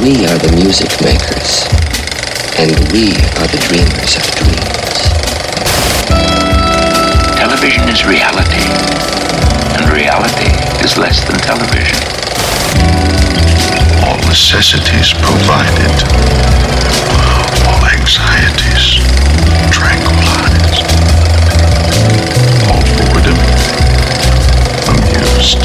We are the music makers, and we are the dreamers of dreams. Television is reality, and reality is less than television. All necessities provided, all anxieties tranquilized, all boredom amused.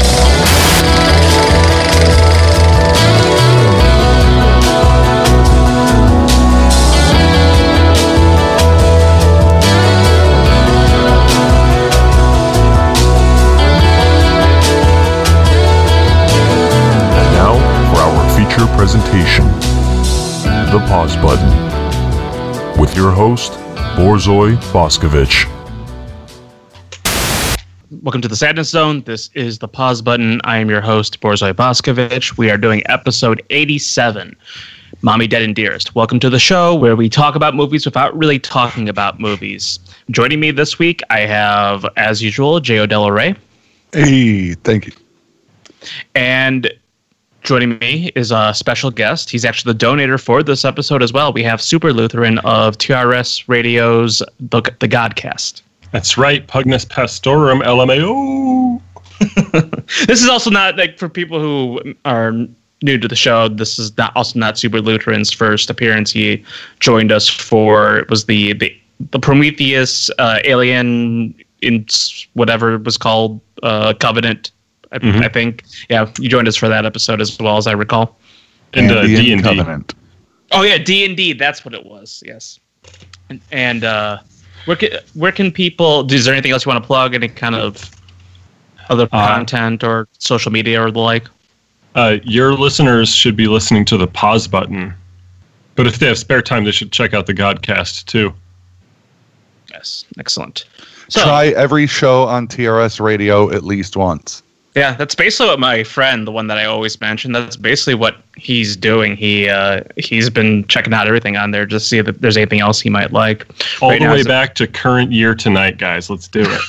Presentation, The Pause Button, with your host, Borzoi Boskovich. Welcome to the Sadness Zone. This is The Pause Button. I am your host, Borzoi Boskovich. We are doing episode 87, Mommy Dead and Dearest. Welcome to the show where we talk about movies without really talking about movies. Joining me this week, I have, as usual, J.O. Della Rey. Hey, thank you. And joining me is a special guest. He's actually the donator for this episode as well. We have Super Lutheran of TRS Radio's The Godcast. That's right, Pugnus Pastorum LMAO. This is also not like for people who are new to the show. This is not Super Lutheran's first appearance. He joined us for it was the Prometheus Alien in whatever it was called Covenant. I think, yeah, you joined us for that episode as well, as I recall. And D&D. Covenant. Oh yeah, D&D. That's what it was. Yes. And where can people? Is there anything else you want to plug? Any kind of other content or social media or the like? Your listeners should be listening to the Pause Button, but if they have spare time, they should check out the Godcast too. Yes, excellent. So, try every show on TRS Radio at least once. Yeah, that's basically what my friend, the one that I always mention, that's basically what he's doing. He's been checking out everything on there just to see if there's anything else he might like. All the way back to current year tonight, guys. Let's do it.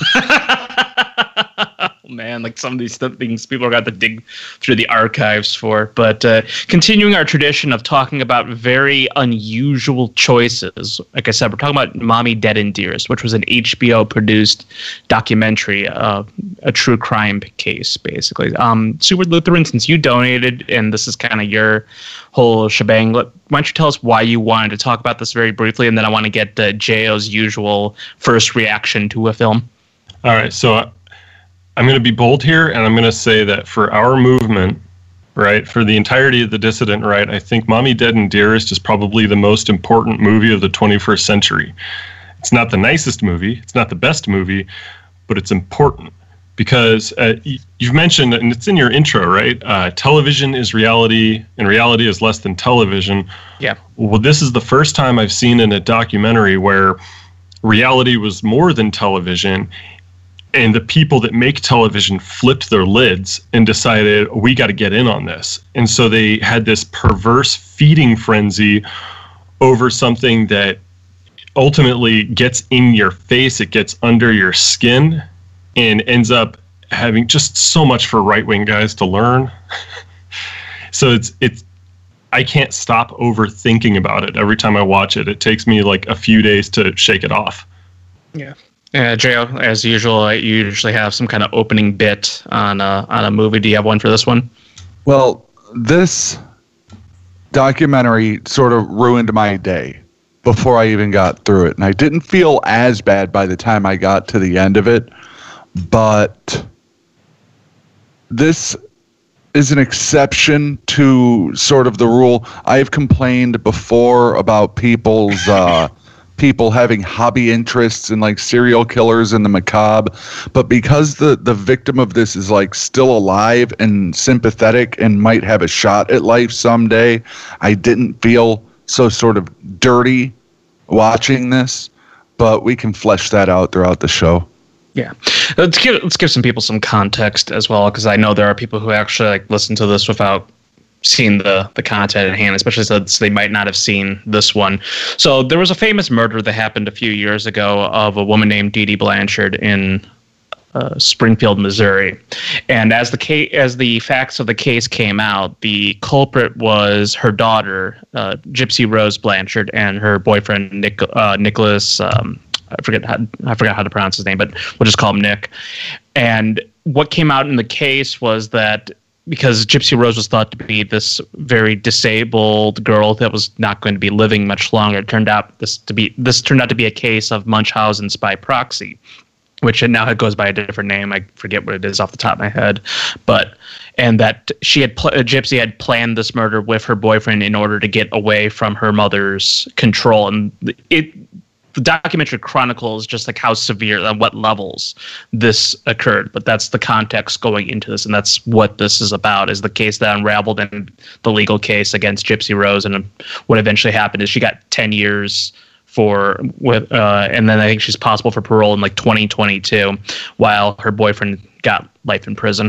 Man, like some of these things people are going to dig through the archives for. But continuing our tradition of talking about very unusual choices, like I said, we're talking about Mommy Dead and Dearest, which was an HBO-produced documentary, a true crime case, basically. Super Lutheran, since you donated, and this is kind of your whole shebang, why don't you tell us why you wanted to talk about this very briefly, and then I want to get J.O.'s usual first reaction to a film. All right, so I'm going to be bold here, and I'm going to say that for our movement, right, for the entirety of the dissident right, I think Mommy Dead and Dearest is probably the most important movie of the 21st century. It's not the nicest movie, it's not the best movie, but it's important because you've mentioned, and it's in your intro, right, television is reality, and reality is less than television. Yeah. Well, this is the first time I've seen in a documentary where reality was more than television, and the people that make television flipped their lids and decided, we got to get in on this. And so they had this perverse feeding frenzy over something that ultimately gets in your face, it gets under your skin, and ends up having just so much for right-wing guys to learn. So it's I can't stop overthinking about it every time I watch it. It takes me like a few days to shake it off. Yeah. J.O., as usual, you usually have some kind of opening bit on a movie. Do you have one for this one? Well, this documentary sort of ruined my day before I even got through it. And I didn't feel as bad by the time I got to the end of it. But this is an exception to sort of the rule. I've complained before about people's people having hobby interests in like serial killers and the macabre, but because the victim of this is like still alive and sympathetic and might have a shot at life someday, I didn't feel so sort of dirty watching this, but we can flesh that out throughout the show. Yeah, let's give some people some context as well, because I know there are people who actually like listen to this without seeing the content at hand, especially since they might not have seen this one. So there was a famous murder that happened a few years ago of a woman named Dee Dee Blanchard in Springfield, Missouri. And as the facts of the case came out, the culprit was her daughter, Gypsy Rose Blanchard, and her boyfriend Nicholas. I forget how to pronounce his name, but we'll just call him Nick. And what came out in the case was that because Gypsy Rose was thought to be this very disabled girl that was not going to be living much longer, it turned out this turned out to be a case of Munchausen's by proxy, which now it goes by a different name. I forget what it is off the top of my head, and that Gypsy had planned this murder with her boyfriend in order to get away from her mother's control, and the documentary chronicles just like how severe, on what levels this occurred. But that's the context going into this, and that's what this is about, is the case that unraveled in the legal case against Gypsy Rose. And what eventually happened is she got 10 years and then I think she's possible for parole in like 2022, while her boyfriend got life in prison.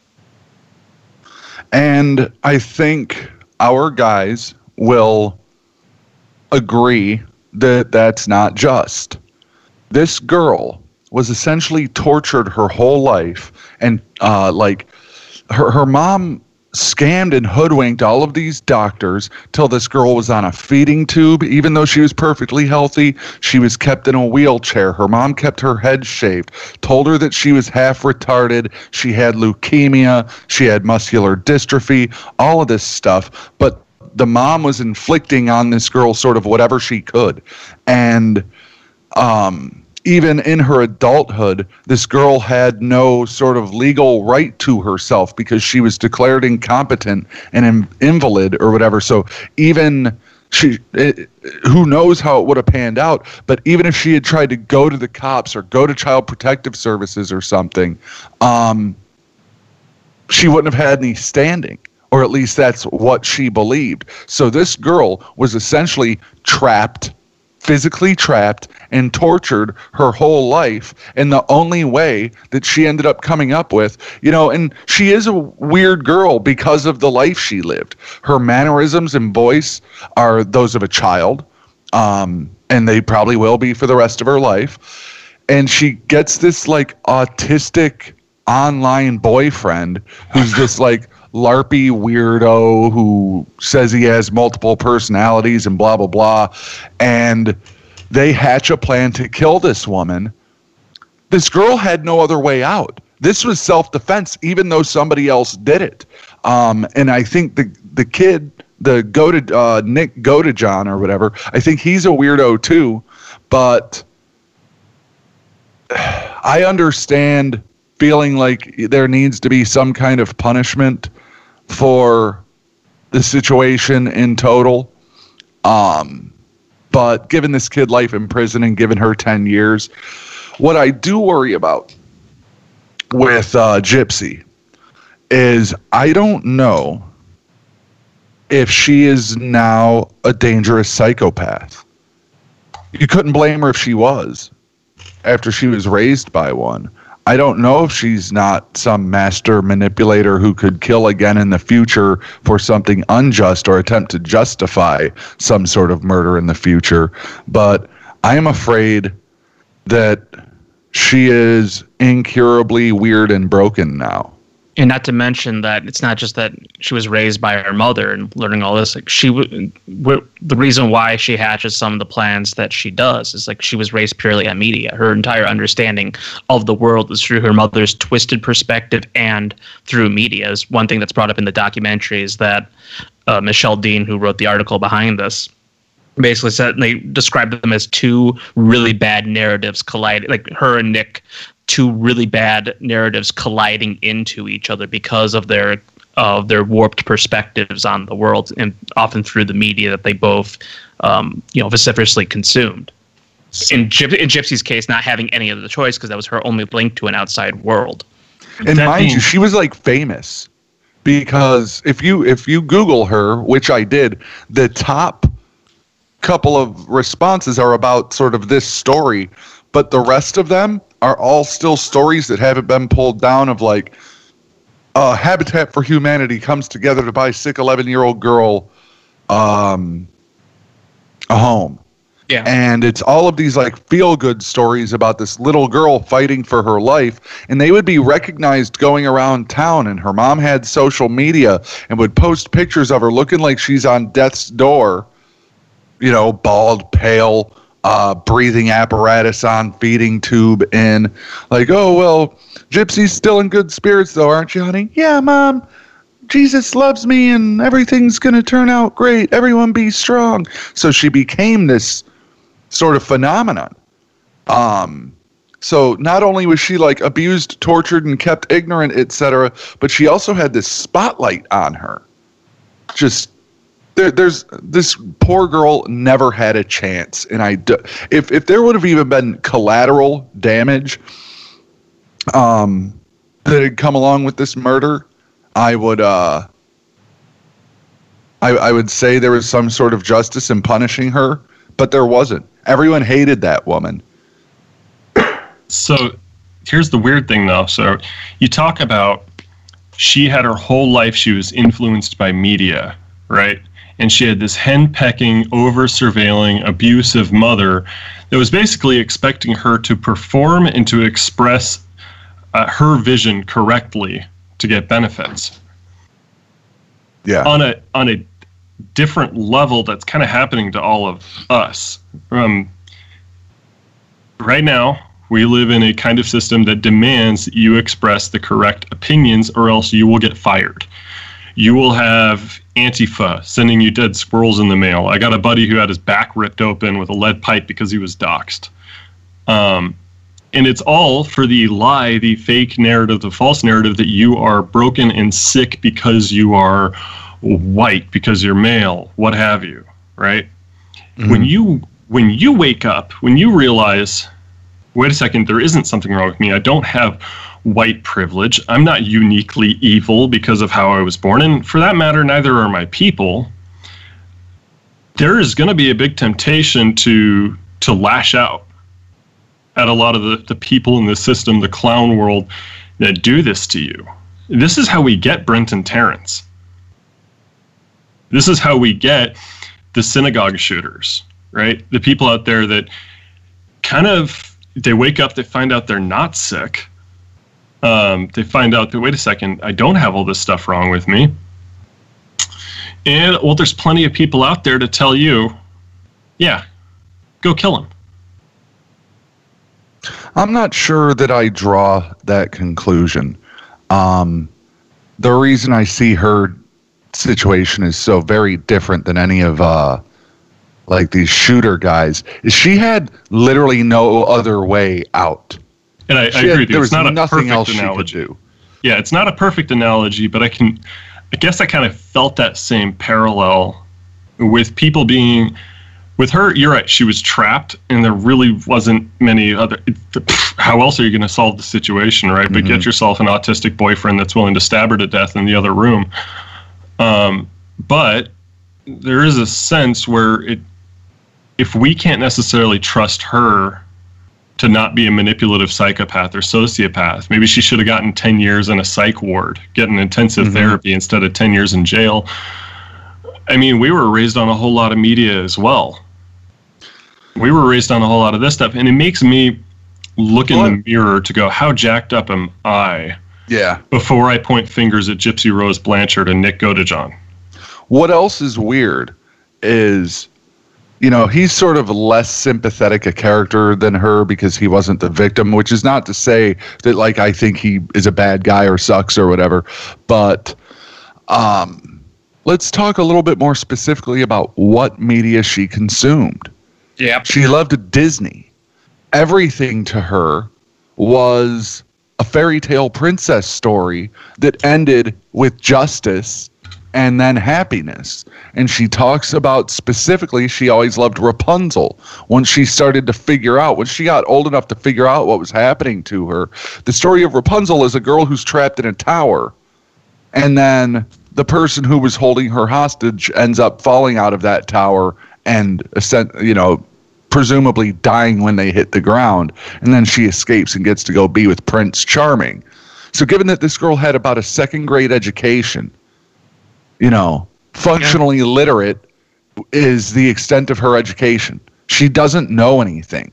And I think our guys will agree that that's not just. This girl was essentially tortured her whole life, and her mom scammed and hoodwinked all of these doctors till this girl was on a feeding tube. Even though she was perfectly healthy, she was kept in a wheelchair. Her mom kept her head shaved, told her that she was half retarded, she had leukemia, she had muscular dystrophy, all of this stuff. But the mom was inflicting on this girl sort of whatever she could. And even in her adulthood, this girl had no sort of legal right to herself because she was declared incompetent and an invalid or whatever. So even who knows how it would have panned out, but even if she had tried to go to the cops or go to Child Protective Services or something, she wouldn't have had any standing. Or at least that's what she believed. So this girl was essentially physically trapped and tortured her whole life. And the only way that she ended up coming up with, and she is a weird girl because of the life she lived. Her mannerisms and voice are those of a child, and they probably will be for the rest of her life. And she gets this like autistic online boyfriend who's this like LARPy weirdo who says he has multiple personalities and blah, blah, blah. And they hatch a plan to kill this woman. This girl had no other way out. This was self-defense, even though somebody else did it. And I think the kid, Nick Godejohn or whatever, I think he's a weirdo too. But I understand feeling like there needs to be some kind of punishment for the situation in total. But given this kid life in prison and given her 10 years, what I do worry about with Gypsy is I don't know if she is now a dangerous psychopath. You couldn't blame her if she was, after she was raised by one. I don't know if she's not some master manipulator who could kill again in the future for something unjust or attempt to justify some sort of murder in the future. But I am afraid that she is incurably weird and broken now. And not to mention that it's not just that she was raised by her mother and learning all this. Like the reason why she hatches some of the plans that she does is like she was raised purely on media. Her entire understanding of the world is through her mother's twisted perspective and through media. Is one thing that's brought up in the documentary is that Michelle Dean, who wrote the article behind this, basically said they described them as two really bad narratives colliding, like her and Nick. Two really bad narratives colliding into each other because of their warped perspectives on the world, and often through the media that they both vociferously consumed. In Gypsy's case, not having any other choice because that was her only link to an outside world. And mind you, she was like famous because if you Google her, which I did, the top couple of responses are about sort of this story, but the rest of them are all still stories that haven't been pulled down of like Habitat for Humanity comes together to buy sick 11-year-old girl a home. Yeah. And it's all of these like feel-good stories about this little girl fighting for her life, and they would be recognized going around town, and her mom had social media and would post pictures of her looking like she's on death's door, you know, bald, pale, breathing apparatus on, feeding tube in, like, oh, well, Gypsy's still in good spirits though, aren't you, honey? Yeah, Mom. Jesus loves me and everything's going to turn out great. Everyone be strong. So she became this sort of phenomenon. So not only was she like abused, tortured, and kept ignorant, etc., but she also had this spotlight on her. Just there's this poor girl never had a chance. And if there would have even been collateral damage that had come along with this murder, I would say there was some sort of justice in punishing her, but there wasn't. Everyone hated that woman. So here's the weird thing, though. So you talk about she had her whole life, she was influenced by media, right? And she had this hen-pecking, over-surveilling, abusive mother that was basically expecting her to perform and to express her vision correctly to get benefits. Yeah. On a different level that's kind of happening to all of us. Right now, we live in a kind of system that demands that you express the correct opinions or else you will get fired. You will have Antifa sending you dead squirrels in the mail. I got a buddy who had his back ripped open with a lead pipe because he was doxxed. And it's all for the lie, the fake narrative, the false narrative that you are broken and sick because you are white, because you're male, what have you, right? Mm-hmm. When you wake up, when you realize, wait a second, there isn't something wrong with me. I don't have white privilege. I'm not uniquely evil because of how I was born. And for that matter, neither are my people. There is going to be a big temptation to lash out at a lot of the people in the system, the clown world, that do this to you. This is how we get Brent and Terrence. This is how we get the synagogue shooters, right? The people out there that kind of, they wake up, they find out they're not sick. They find out that, wait a second, I don't have all this stuff wrong with me. And, well, there's plenty of people out there to tell you, yeah, go kill him. I'm not sure that I draw that conclusion. The reason I see her situation is so very different than any of like these shooter guys is she had literally no other way out. And I agree with you. There was it's not nothing a else perfect analogy. she could do. Yeah, it's not a perfect analogy, but I guess I kind of felt that same parallel with people being, with her, you're right, she was trapped and there really wasn't many other, how else are you going to solve the situation, right? Mm-hmm. But get yourself an autistic boyfriend that's willing to stab her to death in the other room. But there is a sense where if we can't necessarily trust her to not be a manipulative psychopath or sociopath, maybe she should have gotten 10 years in a psych ward, getting intensive therapy instead of 10 years in jail. I mean, we were raised on a whole lot of media as well. We were raised on a whole lot of this stuff, and it makes me look in the mirror to go, how jacked up am I? Yeah. Before I point fingers at Gypsy Rose Blanchard and Nick Godejohn. What else is weird is, you know, he's sort of less sympathetic a character than her because he wasn't the victim, which is not to say that, like, I think he is a bad guy or sucks or whatever. But let's talk a little bit more specifically about what media she consumed. Yeah. She loved Disney. Everything to her was a fairy tale princess story that ended with justice and then happiness. And she talks about specifically, she always loved Rapunzel. When she started to figure out, when she got old enough to figure out what was happening to her, the story of Rapunzel is a girl who's trapped in a tower. And then the person who was holding her hostage ends up falling out of that tower and, you know, presumably dying when they hit the ground. And then she escapes and gets to go be with Prince Charming. So given that this girl had about a second grade education, you know, functionally literate is the extent of her education. She doesn't know anything.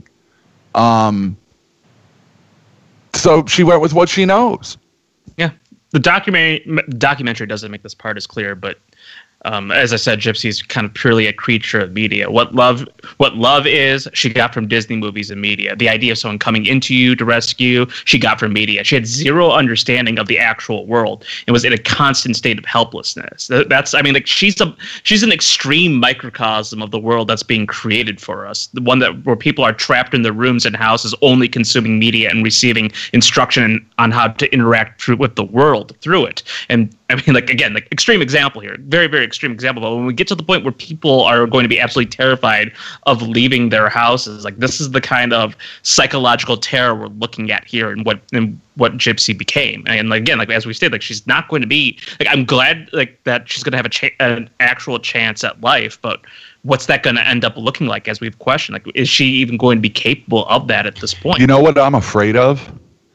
So she went with what she knows. Yeah. The documentary doesn't make this part as clear, but as I said, Gypsy's kind of purely a creature of media. What love is, she got from Disney movies and media. The idea of someone coming into you to rescue, she got from media. She had zero understanding of the actual world and was in a constant state of helplessness. She's an extreme microcosm of the world that's being created for us. The one where people are trapped in their rooms and houses, only consuming media and receiving instruction on how to interact with the world through it. And extreme example here, very, very extreme example. But when we get to the point where people are going to be absolutely terrified of leaving their houses, like this is the kind of psychological terror we're looking at here, and what Gypsy became. And as we said, she's not going to be I'm glad that she's going to have an actual chance at life, but what's that going to end up looking like? As we've questioned, is she even going to be capable of that at this point? You know what I'm afraid of?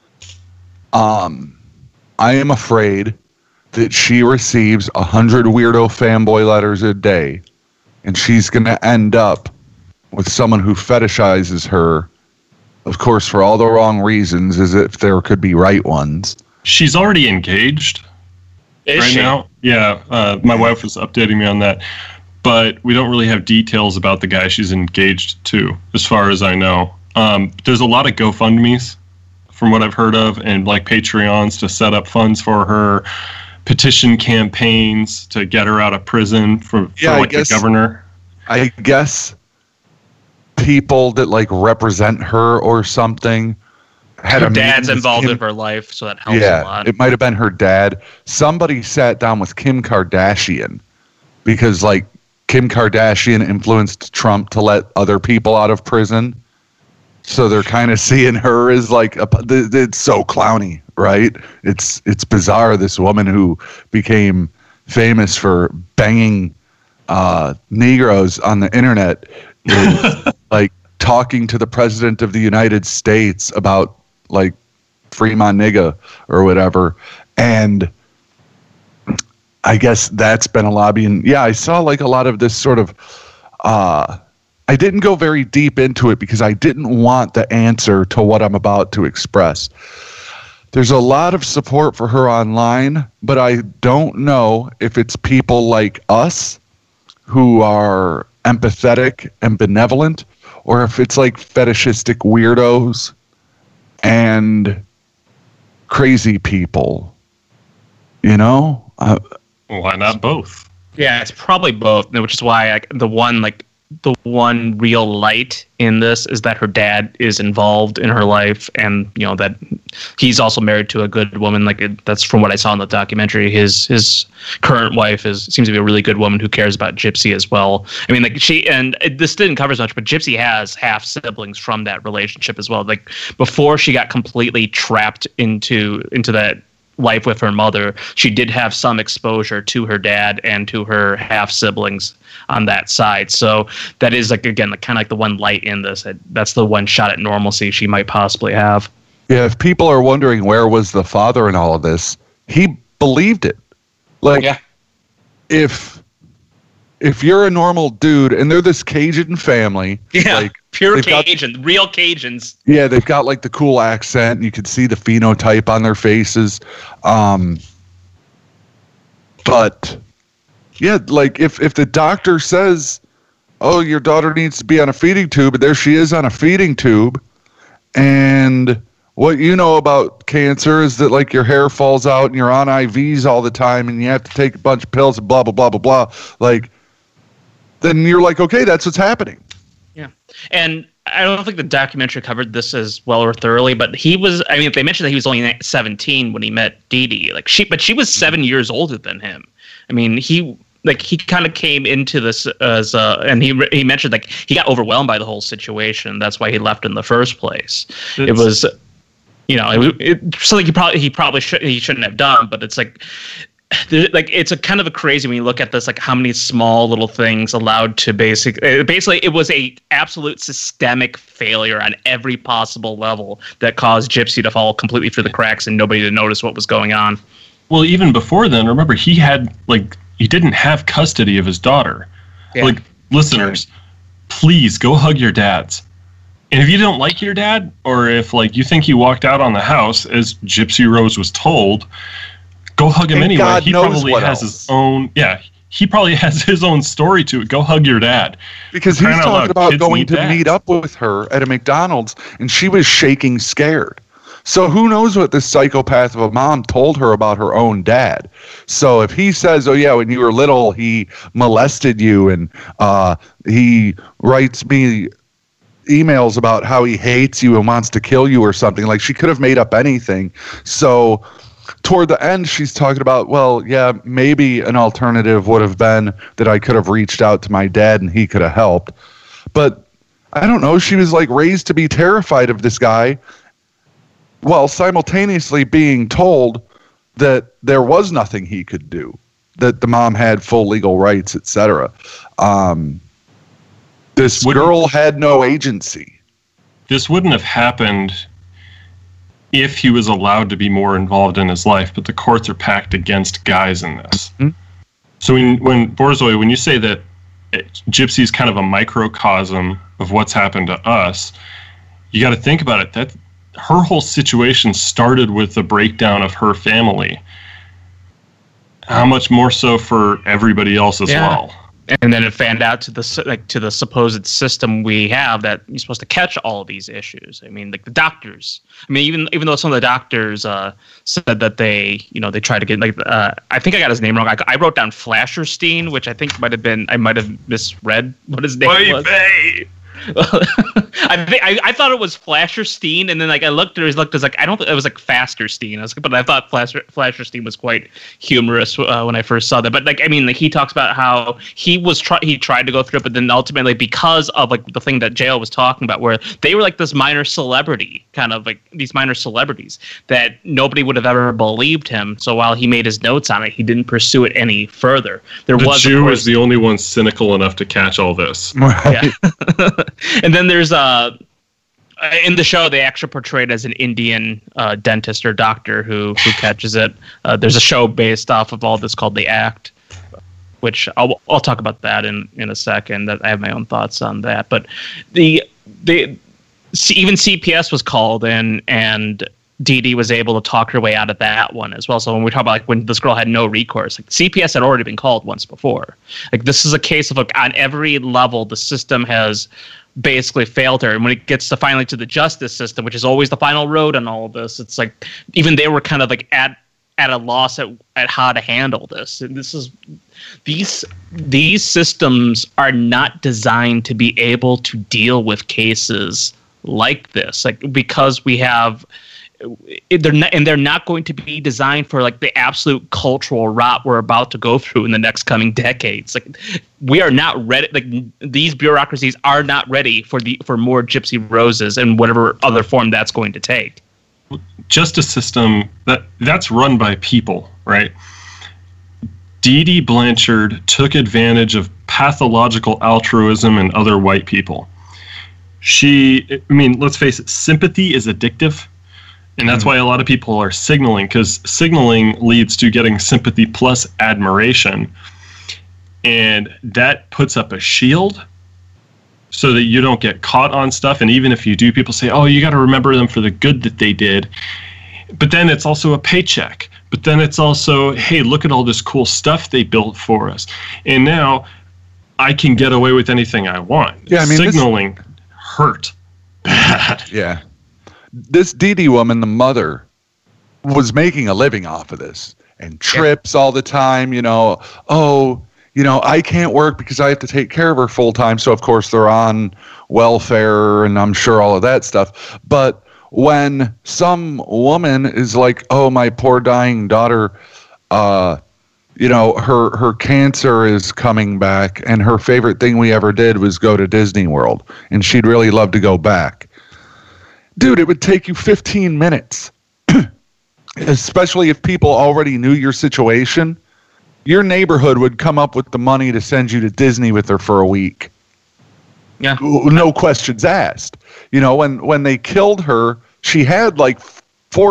I am afraid that she receives 100 weirdo fanboy letters a day, and she's going to end up with someone who fetishizes her, of course, for all the wrong reasons, as if there could be right ones. She's already engaged now. Yeah, my wife was updating me on that, but we don't really have details about the guy she's engaged to, as far as I know. There's a lot of GoFundMes, from what I've heard of, and Patreons to set up funds for her, petition campaigns to get her out of prison for the governor. I guess people that represent her or something had her dad's involved in her life, so that helps a lot. It might have been her dad. Somebody sat down with Kim Kardashian because Kim Kardashian influenced Trump to let other people out of prison. So they're kind of seeing her as it's so clowny, right? It's bizarre. This woman who became famous for banging Negroes on the internet is talking to the president of the United States about free my nigga or whatever. And I guess that's been a lobbying. Yeah, I saw a lot of this sort of I didn't go very deep into it because I didn't want the answer to what I'm about to express. There's a lot of support for her online, but I don't know if it's people like us who are empathetic and benevolent, or if it's fetishistic weirdos and crazy people. Why not both? Yeah, it's probably both, which is why the one real light in this is that her dad is involved in her life, and that he's also married to a good woman. That's from what I saw in the documentary. His current wife seems to be a really good woman who cares about Gypsy as well. This didn't cover as much, but Gypsy has half siblings from that relationship as well. Before she got completely trapped into that life with her mother, she did have some exposure to her dad and to her half siblings on that side. So that is kind of the one light in this. That's the one shot at normalcy she might possibly have. Yeah, if people are wondering where was the father in all of this, he believed it. If you're a normal dude and they're this Cajun family, pure Cajun, real Cajuns. Yeah, they've got the cool accent. You can see the phenotype on their faces. But yeah, if the doctor says, "Oh, your daughter needs to be on a feeding tube," and there she is on a feeding tube, and what you know about cancer is that your hair falls out and you're on IVs all the time and you have to take a bunch of pills and blah blah blah blah blah. Then you're okay, that's what's happening. Yeah. And I don't think the documentary covered this as well or thoroughly, but they mentioned that he was only 17 when he met Dee Dee. But she was 7 years older than him. He kind of came into this as and he mentioned he got overwhelmed by the whole situation. That's why he left in the first place. It was something he probably shouldn't have done, but it's it's a kind of a crazy when you look at this, how many small little things allowed to basically it was a absolute systemic failure on every possible level that caused Gypsy to fall completely through the cracks and nobody to notice what was going on. Well, even before then, remember he had he didn't have custody of his daughter. Yeah. Listeners, please go hug your dads. And if you don't like your dad, or if like you think he walked out on the house as Gypsy Rose was told, go hug him And anyway. God He knows probably what has else. his own. Yeah, he probably has his own story to it. Go hug your dad. Because For he's crying out talking loud, about kids going need to dads. meet up with her at a McDonald's, and she was shaking scared. So who knows what this psychopath of a mom told her about her own dad. So if he says, oh yeah, when you were little, he molested you, and he writes me emails about how he hates you and wants to kill you or something, like she could have made up anything. So toward the end, she's talking about, well, yeah, maybe an alternative would have been that I could have reached out to my dad and he could have helped. But I don't know, she was like raised to be terrified of this guy while simultaneously being told that there was nothing he could do, that the mom had full legal rights, etc. This girl had no agency. This wouldn't have happened if he was allowed to be more involved in his life, but the courts are packed against guys in this. Mm-hmm. So when Borzoi, when you say that Gypsy's kind of a microcosm of what's happened to us, you got to think about it. That her whole situation started with the breakdown of her family. How much more so for everybody else as well? And then it fanned out to the supposed system we have that you're supposed to catch all of these issues. I mean, like the doctors. I mean, even though some of the doctors said that they tried to get I think I got his name wrong. I wrote down Flasherstein, which I think I might have misread what his name was. I thought it was Flasherstein, and then like I looked as like I don't think it was like Fasterstein. But I thought Flasherstein was quite humorous when I first saw that. But like I mean, like he talks about how he tried to go through it, but then ultimately because of like the thing that Jail was talking about, where they were like this minor celebrity, kind of like these minor celebrities that nobody would have ever believed him. So while he made his notes on it, he didn't pursue it any further. The Jew is the only one cynical enough to catch all this. Yeah. And then there's in the show they actually portrayed as an Indian dentist or doctor who catches it. There's a show based off of all this called The Act, which I'll talk about that in a second. That I have my own thoughts on that. But even CPS was called in, and Dee Dee was able to talk her way out of that one as well. So when we talk about like when this girl had no recourse, like CPS had already been called once before. Like this is a case of like on every level the system has basically failed her, and when it gets to finally to the justice system, which is always the final road on all of this, it's like even they were kind of like at a loss at how to handle this. And this is these systems are not designed to be able to deal with cases like this, like because we have. They're not going to be designed for like the absolute cultural rot we're about to go through in the next coming decades. Like we are not ready. Like these bureaucracies are not ready for more Gypsy Roses and whatever other form that's going to take. Justice system that's run by people, right? Dee Dee Blanchard took advantage of pathological altruism in other white people. Let's face it, sympathy is addictive. And that's why a lot of people are signaling, because signaling leads to getting sympathy plus admiration. And that puts up a shield so that you don't get caught on stuff. And even if you do, people say, oh, you got to remember them for the good that they did. But then it's also a paycheck. But then it's also, hey, look at all this cool stuff they built for us. And now I can get away with anything I want. Yeah, I mean, signaling hurt bad. Yeah. This Dee Dee woman, the mother, was making a living off of this and trips all the time, I can't work because I have to take care of her full time. So, of course, they're on welfare and I'm sure all of that stuff. But when some woman is like, oh, my poor dying daughter, her cancer is coming back and her favorite thing we ever did was go to Disney World and she'd really love to go back. Dude, it would take you 15 minutes, especially if people already knew your situation. Your neighborhood would come up with the money to send you to Disney with her for a week. Yeah. No questions asked. When they killed her, she had like $4,000 or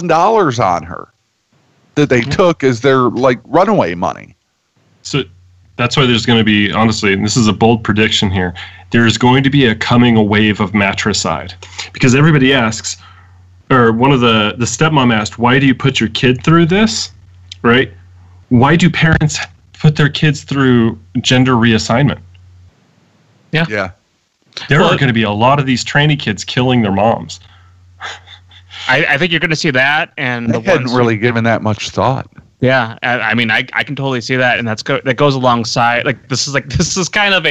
$5,000 on her that they took as their like runaway money. So That's why there's going to be, honestly, and this is a bold prediction here, there's going to be a coming wave of matricide. Because everybody asks, or one of the stepmom asked, why do you put your kid through this? Right? Why do parents put their kids through gender reassignment? Yeah. There are going to be a lot of these trainee kids killing their moms. I think you're going to see that, and I hadn't really given that much thought. Yeah, I mean, I can totally see that, and that goes alongside. This is kind of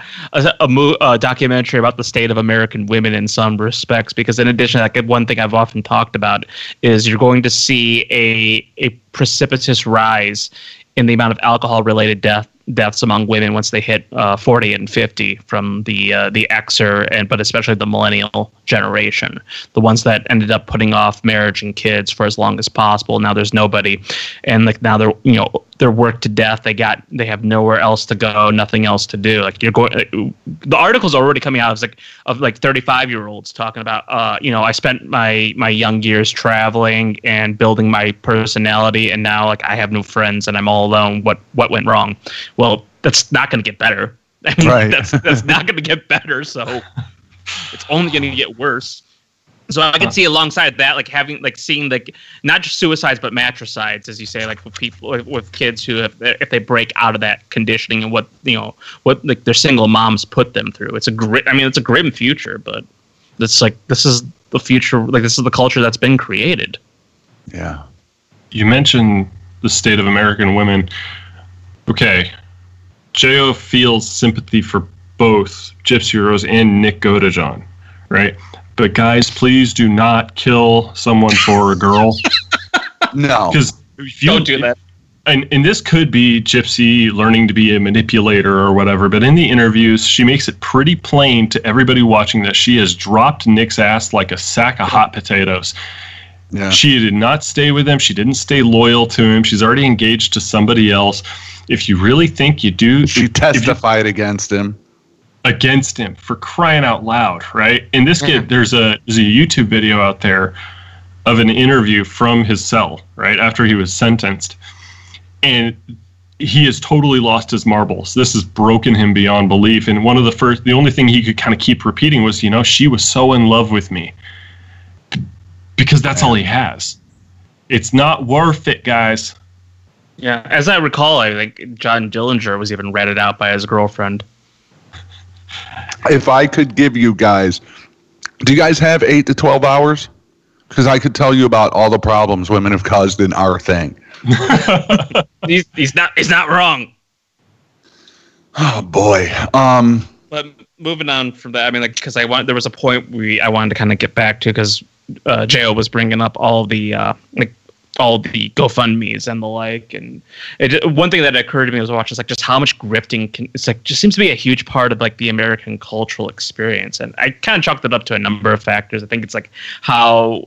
a documentary about the state of American women in some respects, because in addition, like one thing I've often talked about is you're going to see a precipitous rise in the amount of alcohol-related deaths among women once they hit 40 and 50 from the Xer but especially the millennial generation, the ones that ended up putting off marriage and kids for as long as possible. Now there's nobody, and like now they're worked to death. They have nowhere else to go, nothing else to do. Like the articles are already coming out of 35-year-olds talking about I spent my young years traveling and building my personality, and now like I have no friends and I'm all alone. What went wrong? Well, that's not going to get better. I mean, right. that's not going to get better. So it's only going to get worse. So I can see alongside that, seeing not just suicides but matricides, as you say, like with people with kids who if they break out of that conditioning and what their single moms put them through. It's a grim future, but this is the future. Like this is the culture that's been created. Yeah. You mentioned the state of American women. Okay, Jo feels sympathy for both Gypsy Rose and Nick Godejohn, right? But guys, please do not kill someone for a girl. No. Because don't do that. And this could be Gypsy learning to be a manipulator or whatever, but in the interviews, she makes it pretty plain to everybody watching that she has dropped Nick's ass like a sack of hot potatoes. Yeah. She did not stay with him. She didn't stay loyal to him. She's already engaged to somebody else. If you really think you do... She testified against him. Against him, for crying out loud, right? In this kid, there's a YouTube video out there of an interview from his cell, right, after he was sentenced. And he has totally lost his marbles. This has broken him beyond belief. And the only thing he could kind of keep repeating was, she was so in love with me. Because that's all he has. It's not worth it, guys. Yeah, as I recall, I think John Dillinger was even ratted out by his girlfriend. If I could give you guys, do you guys have 8 to 12 hours? Because I could tell you about all the problems women have caused in our thing. He's not wrong. Oh boy. But moving on from that, I mean, because there was a point I wanted to kind of get back to, because Jo was bringing up all the GoFundMes and the like, and one thing that occurred to me was watching just how much grifting just seems to be a huge part of the American cultural experience, and I kind of chalked it up to a number of factors. I think it's how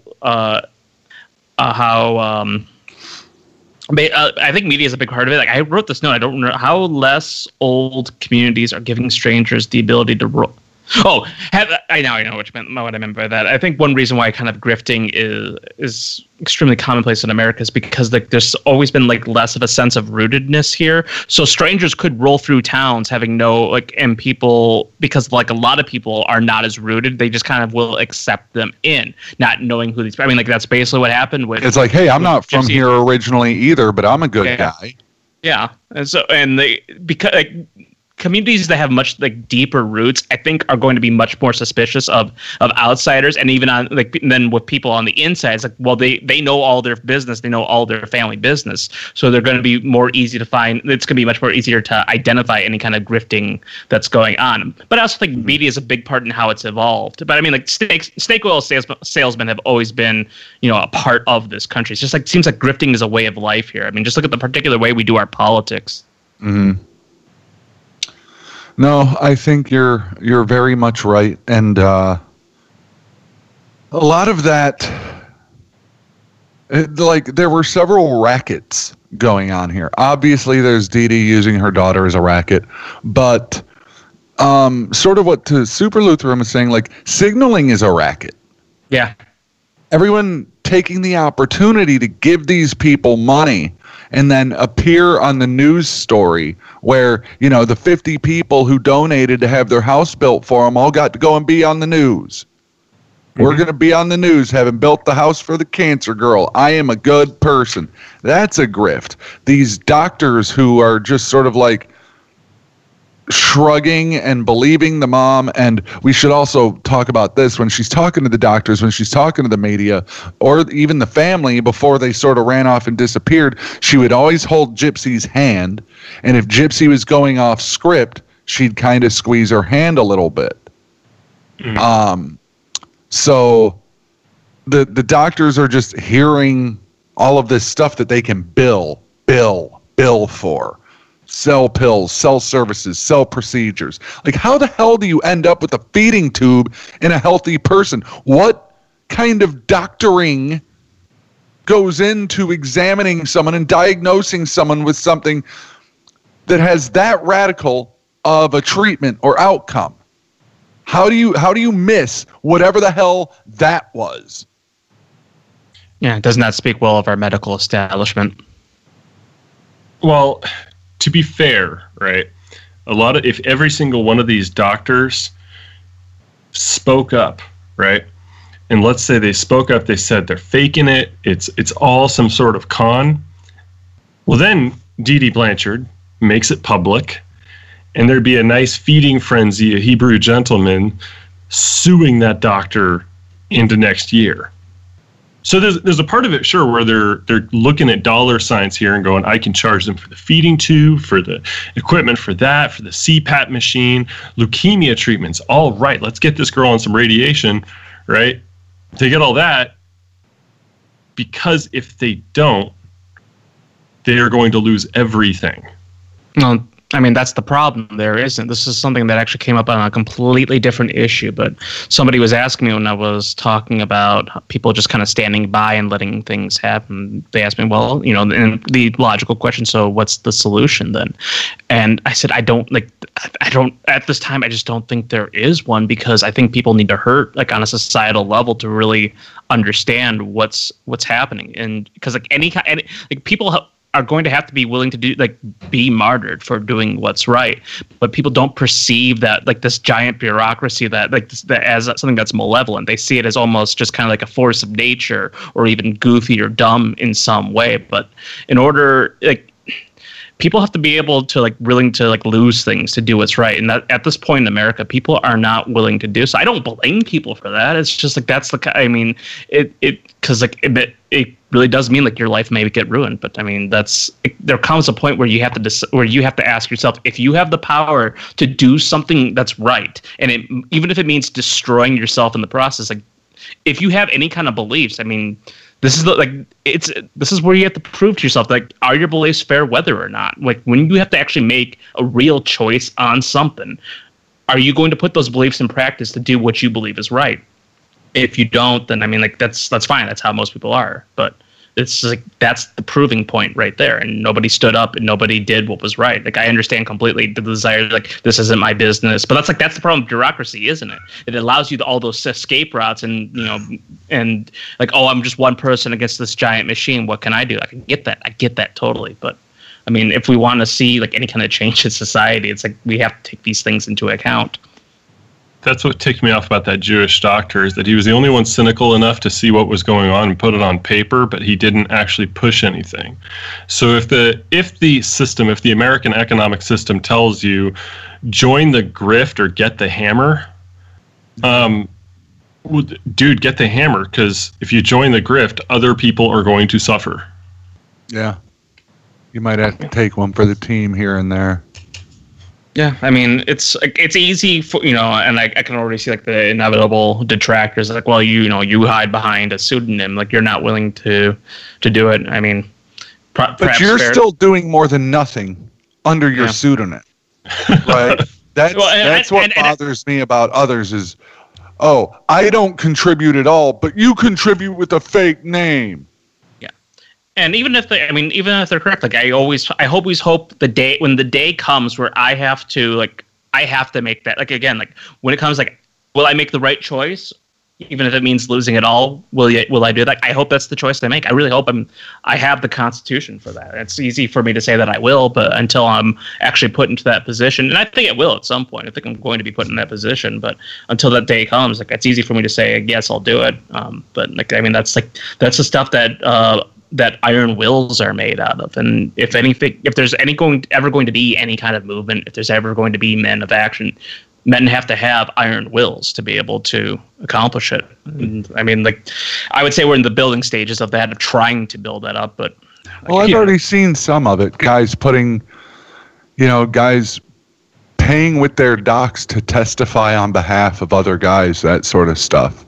I think media is a big part of it. I wrote this note. I don't know how less old communities are giving strangers the ability to I know what I meant by that. I think one reason why kind of grifting is extremely commonplace in America is because there's always been less of a sense of rootedness here. So strangers could roll through towns having and people, because a lot of people are not as rooted, they just kind of will accept them in, not knowing who these. I mean, that's basically what happened with. It's hey, I'm not from here originally either, but I'm a good guy. Yeah, and because communities that have much deeper roots, I think, are going to be much more suspicious of outsiders, and even on then with people on the inside, it's they know all their business, they know all their family business, so they're going to be more easy to find. It's going to be much more easier to identify any kind of grifting that's going on. But I also think media is a big part in how it's evolved. But I mean, snake oil salesmen have always been a part of this country. It's just seems like grifting is a way of life here. I mean, just look at the particular way we do our politics. Mm-hmm. No, I think you're very much right, and a lot of that, there were several rackets going on here. Obviously, there's Dee Dee using her daughter as a racket, but sort of what to Super Lutheran was saying, signaling is a racket. Yeah. Everyone taking the opportunity to give these people money and then appear on the news story where, you know, the 50 people who donated to have their house built for them all got to go and be on the news. We're going to be on the news having built the house for the cancer girl. I am a good person. That's a grift. These doctors who are just sort of like shrugging and believing the mom. And we should also talk about this when she's talking to the doctors, when she's talking to the media, or even the family before they sort of ran off and disappeared. She would always hold Gypsy's hand. And if Gypsy was going off script, she'd kind of squeeze her hand a little bit. So the doctors are just hearing all of this stuff that they can bill for. Sell pills, sell services, sell procedures. Like, how the hell do you end up with a feeding tube in a healthy person? What kind of doctoring goes into examining someone and diagnosing someone with something that has that radical of a treatment or outcome? How do you miss whatever the hell that was? Yeah, it does not speak well of our medical establishment. Well, to be fair, right? If every single one of these doctors spoke up, right? And let's say they spoke up, they said they're faking it, it's all some sort of con. Well, then Dee Dee Blanchard makes it public, and there'd be a nice feeding frenzy, a Hebrew gentleman suing that doctor into next year. So there's a part of it, sure, where they're looking at dollar signs here and going, I can charge them for the feeding tube, for the equipment for that, for the CPAP machine, leukemia treatments. All right, let's get this girl on some radiation, right? They get all that, because if they don't, they are going to lose everything. No, I mean, that's the problem. There isn't. This is something that actually came up on a completely different issue, but somebody was asking me when I was talking about people just kind of standing by and letting things happen. They asked me, well, you know, and the logical question, so what's the solution then? And I said, I don't, at this time, I just don't think there is one, because I think people need to hurt, like, on a societal level to really understand what's happening. And because, like, people are going to have to be willing to be martyred for doing what's right, but people don't perceive that, like, this giant bureaucracy that as something that's malevolent. They see it as almost just kind of like a force of nature, or even goofy or dumb in some way. But in order, like, people have to be able to, like, willing to, like, lose things to do what's right. And that, at this point in America, people are not willing to do so. I don't blame people for that. It's just like, that's the, I mean, because it really does mean, like, your life may get ruined. But I mean, there comes a point where you have to ask yourself, if you have the power to do something that's right, and even if it means destroying yourself in the process, like, if you have any kind of beliefs, I mean, this is where you have to prove to yourself, like, are your beliefs fair weather or not? Like, when you have to actually make a real choice on something, are you going to put those beliefs in practice to do what you believe is right? If you don't, then I mean, like, that's fine. That's how most people are. But it's like, that's the proving point right there. And nobody stood up and nobody did what was right. Like, I understand completely the desire, like, this isn't my business. But that's the problem with bureaucracy, isn't it? It allows you all those escape routes, and, you know, and like, oh, I'm just one person against this giant machine. What can I do? I can get that. I get that totally. But I mean, if we want to see, like, any kind of change in society, it's like we have to take these things into account. That's what ticked me off about that Jewish doctor, is that he was the only one cynical enough to see what was going on and put it on paper, but he didn't actually push anything. So if the American economic system tells you, join the grift or get the hammer, dude, get the hammer, because if you join the grift, other people are going to suffer. Yeah. You might have to take one for the team here and there. Yeah, I mean, it's easy for, you know, and I can already see, like, the inevitable detractors, like, well, you hide behind a pseudonym, like, you're not willing to do it. I mean, but you're still doing more than nothing under your pseudonym, right? That's what bothers me about others is, oh, I don't contribute at all, but you contribute with a fake name. And even if they're correct, like, I always hope when the day comes where I have to make that, like, again, like, when it comes, like, will I make the right choice, even if it means losing it all, will I do that? I hope that's the choice I make. I really hope I have the constitution for that. It's easy for me to say that I will, but until I'm actually put into that position, and I think it will at some point. I think I'm going to be put in that position, but until that day comes, like, it's easy for me to say, yes, I'll do it. But like, I mean, that's the stuff that iron wills are made out of. And if anything, if there's ever going to be any kind of movement, if there's ever going to be men of action, men have to have iron wills to be able to accomplish it. And, I mean, like, I would say we're in the building stages of that, of trying to build that up. But well, I've already seen some of it. Guys paying with their docs to testify on behalf of other guys, that sort of stuff.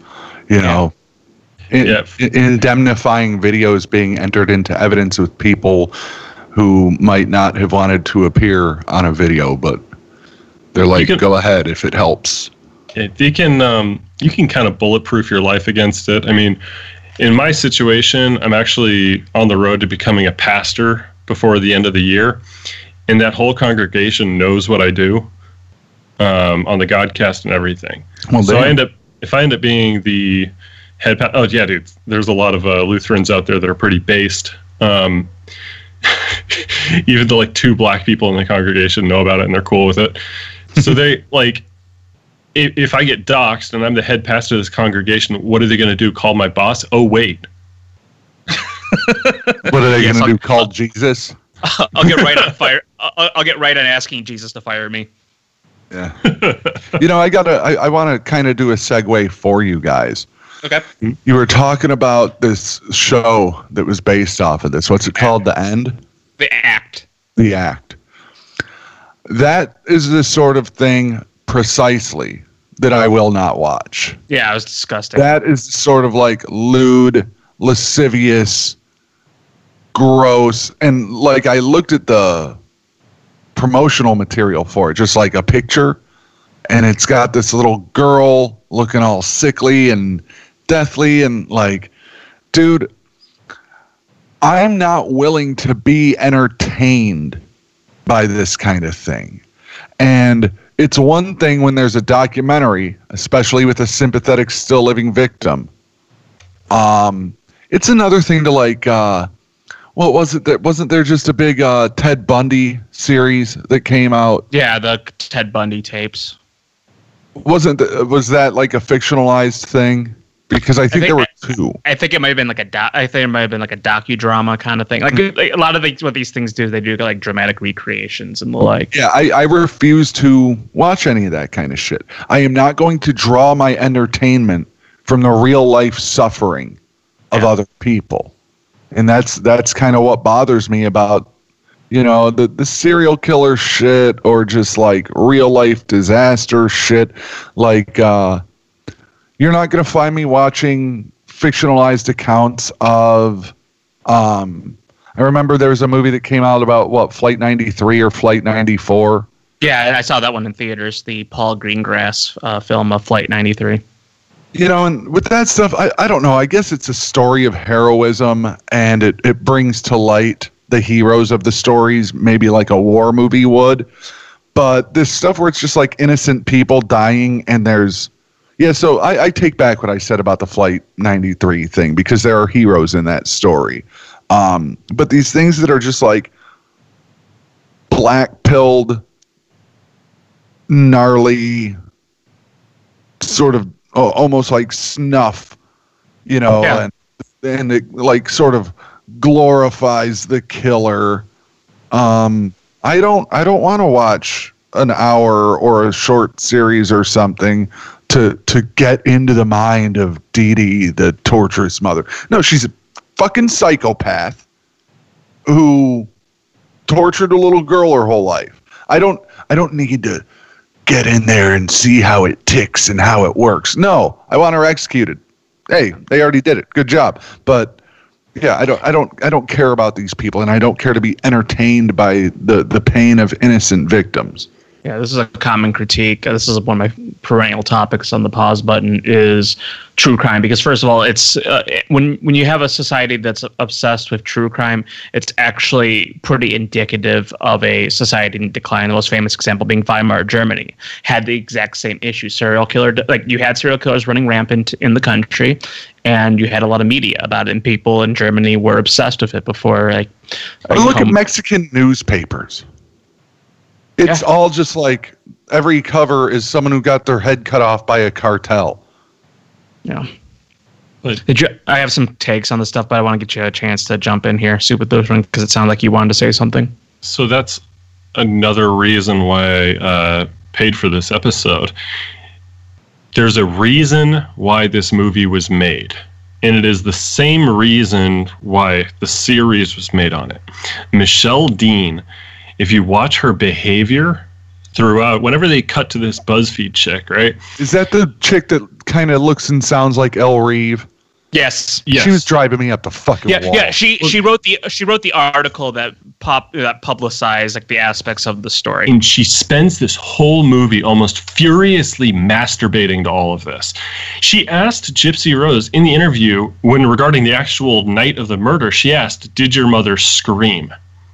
Indemnifying videos being entered into evidence with people who might not have wanted to appear on a video, but they're like, go ahead if it helps. You can kind of bulletproof your life against it. I mean, in my situation, I'm actually on the road to becoming a pastor before the end of the year, and that whole congregation knows what I do on the Godcast and everything. Well, so if I end up being the head pastor, oh yeah, dude, there's a lot of Lutherans out there that are pretty based. Even the 2 black people in the congregation know about it and they're cool with it. So they if I get doxxed and I'm the head pastor of this congregation, what are they going to do? Call my boss? Oh, wait. What are they going to do? Call Jesus? I'll get right on fire. I'll get right on asking Jesus to fire me. Yeah. I want to kind of do a segue for you guys. Okay. You were talking about this show that was based off of this. What's it called? The End? The Act. The Act. That is the sort of thing precisely that I will not watch. Yeah, it was disgusting. That is sort of like lewd, lascivious, gross. And like, I looked at the promotional material for it, just like a picture, and it's got this little girl looking all sickly and deathly, and like, dude, I'm not willing to be entertained by this kind of thing. And it's one thing when there's a documentary, especially with a sympathetic, still living victim. It's another thing to like, what was it? That wasn't there just a big Ted Bundy series that came out? Yeah, the Ted Bundy tapes. Was that like a fictionalized thing? Because I think there were 2. I think it might have been like a docudrama kind of thing. Like a lot of what these things do, they do like dramatic recreations and the like. Yeah, I refuse to watch any of that kind of shit. I am not going to draw my entertainment from the real life suffering of other people. And that's kind of what bothers me about, the serial killer shit, or just like real life disaster shit. Like, you're not going to find me watching fictionalized accounts of, I remember there was a movie that came out about, Flight 93 or Flight 94? Yeah, and I saw that one in theaters, the Paul Greengrass film of Flight 93. And with that stuff, I don't know. I guess it's a story of heroism, and it brings to light the heroes of the stories, maybe like a war movie would. But this stuff where it's just like innocent people dying, and there's... Yeah, so I take back what I said about the Flight 93 thing, because there are heroes in that story. But these things that are just like black-pilled, gnarly, sort of almost like snuff, and it like sort of glorifies the killer. I don't want to watch an hour or a short series or something to get into the mind of Dee Dee, the torturous mother. No, she's a fucking psychopath who tortured a little girl her whole life. I don't need to get in there and see how it ticks and how it works. No, I want her executed. Hey, they already did it. Good job. But yeah, I don't care about these people, and I don't care to be entertained by the pain of innocent victims. Yeah, this is a common critique. This is one of my perennial topics on the pause button is true crime. Because first of all, it's when you have a society that's obsessed with true crime, it's actually pretty indicative of a society in decline. The most famous example being Weimar Germany had the exact same issue. You had serial killers running rampant in the country, and you had a lot of media about it, and people in Germany were obsessed with it before. Look at Mexican newspapers. It's all just like every cover is someone who got their head cut off by a cartel. Yeah. I have some takes on this stuff, but I want to get you a chance to jump in here, Super Thursman, because it sounded like you wanted to say something. So that's another reason why I paid for this episode. There's a reason why this movie was made, and it is the same reason why the series was made on it. Michelle Dean, if you watch her behavior throughout, whenever they cut to this BuzzFeed chick, right? Is that the chick that kind of looks and sounds like Elle Reeve? Yes. She was driving me up the fucking wall. Yeah. She wrote the article that publicized like the aspects of the story. And she spends this whole movie almost furiously masturbating to all of this. She asked Gypsy Rose in the interview regarding the actual night of the murder. She asked, "Did your mother scream?"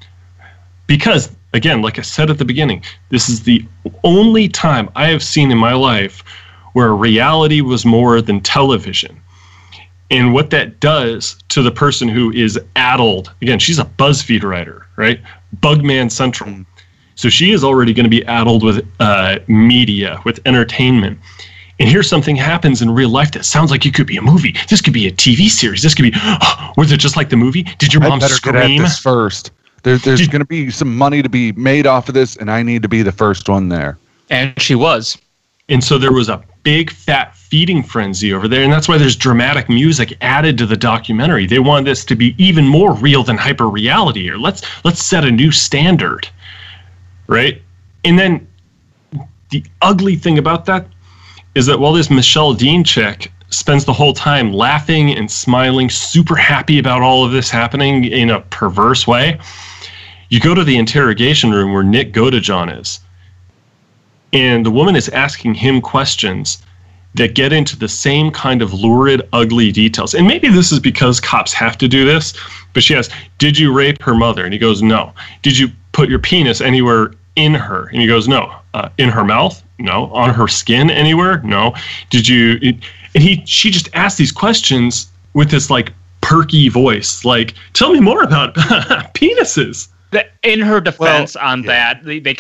Because, again, like I said at the beginning, this is the only time I have seen in my life where reality was more than television. And what that does to the person who is addled, again, she's a BuzzFeed writer, right? Bugman Central. So she is already going to be addled with media, with entertainment. And here's something happens in real life that sounds like it could be a movie. This could be a TV series. This could be, was it just like the movie? Did your mom scream? Get at this first. There's going to be some money to be made off of this, and I need to be the first one there. And she was. And so there was a big fat feeding frenzy over there, and that's why there's dramatic music added to the documentary. They want this to be even more real than hyper reality here. Let's set a new standard, right? And then the ugly thing about that is that while this Michelle Dean chick spends the whole time laughing and smiling, super happy about all of this happening in a perverse way, you go to the interrogation room where Nick Godejohn is, and the woman is asking him questions that get into the same kind of lurid, ugly details. And maybe this is because cops have to do this, but she asks, "Did you rape her mother?" And he goes, "No." "Did you put your penis anywhere in her?" And he goes, "No." "In her mouth?" "No." "On her skin anywhere?" "No." "Did you?" And she just asked these questions with this like perky voice, like, "Tell me more about penises." In her defense that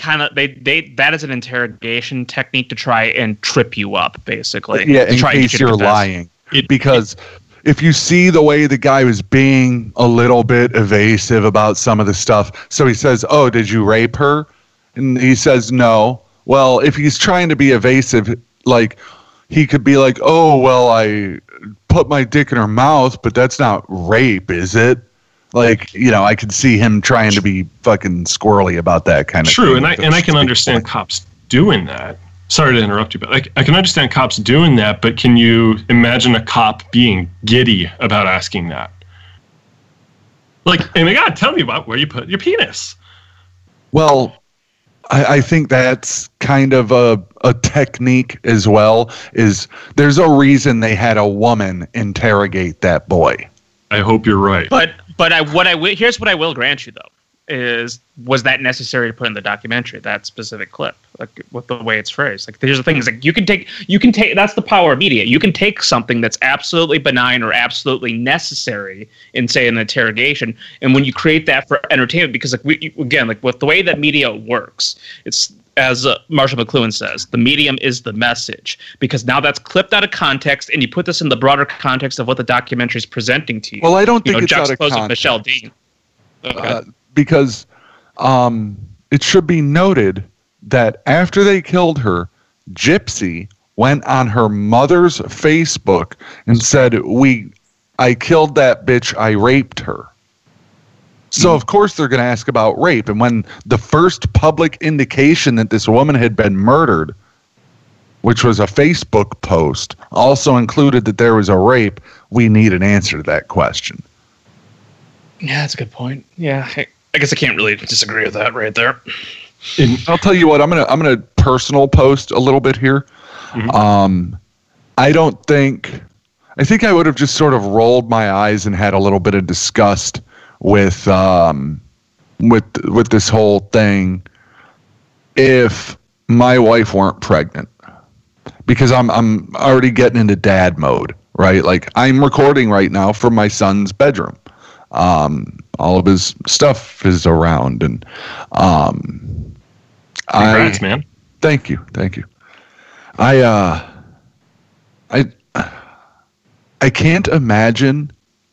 that is an interrogation technique to try and trip you up, basically. Yeah, in case you're lying. Because if you see the way the guy was being a little bit evasive about some of the stuff, so he says, "Oh, did you rape her?" And he says, "No." Well, if he's trying to be evasive, like, he could be like, "Oh, well, I put my dick in her mouth, but that's not rape, is it?" Like, you know, I could see him trying to be fucking squirrely about that kind of thing. True, and I can understand cops doing that. Sorry to interrupt you, but I can understand cops doing that, but can you imagine a cop being giddy about asking that? Like, and they gotta tell me about where you put your penis. Well, I think that's kind of a technique as well, is there's a reason they had a woman interrogate that boy. I hope you're right. But here's what I will grant you, though, was that necessary to put in the documentary, that specific clip, like with the way it's phrased? Like, here's the thing: is like you can take that's the power of media. You can take something that's absolutely benign or absolutely necessary in, say, an interrogation, and when you create that for entertainment, because like with the way that media works, it's, as Marshall McLuhan says, the medium is the message, because now that's clipped out of context, and you put this in the broader context of what the documentary is presenting to you. Well, I don't think it's out of context. With Michelle Dean. Okay. Because it should be noted that after they killed her, Gypsy went on her mother's Facebook and said, I killed that bitch, I raped her. So, of course, they're going to ask about rape. And when the first public indication that this woman had been murdered, which was a Facebook post, also included that there was a rape, we need an answer to that question. Yeah, that's a good point. Yeah, I guess I can't really disagree with that right there. I'll tell you what, I'm gonna personal post a little bit here. Mm-hmm. I think I would have just sort of rolled my eyes and had a little bit of disgust with this whole thing if my wife weren't pregnant, because I'm already getting into dad mode, right? Like, I'm recording right now from my son's bedroom. All of his stuff is around, and congrats, man. Thank you. I can't imagine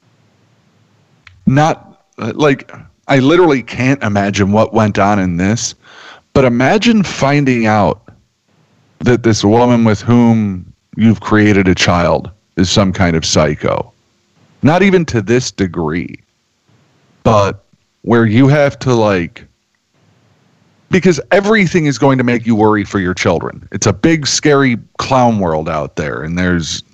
I literally can't imagine what went on in this, but imagine finding out that this woman with whom you've created a child is some kind of psycho. Not even to this degree, but where you have to because everything is going to make you worry for your children. It's a big, scary clown world out there, and there's,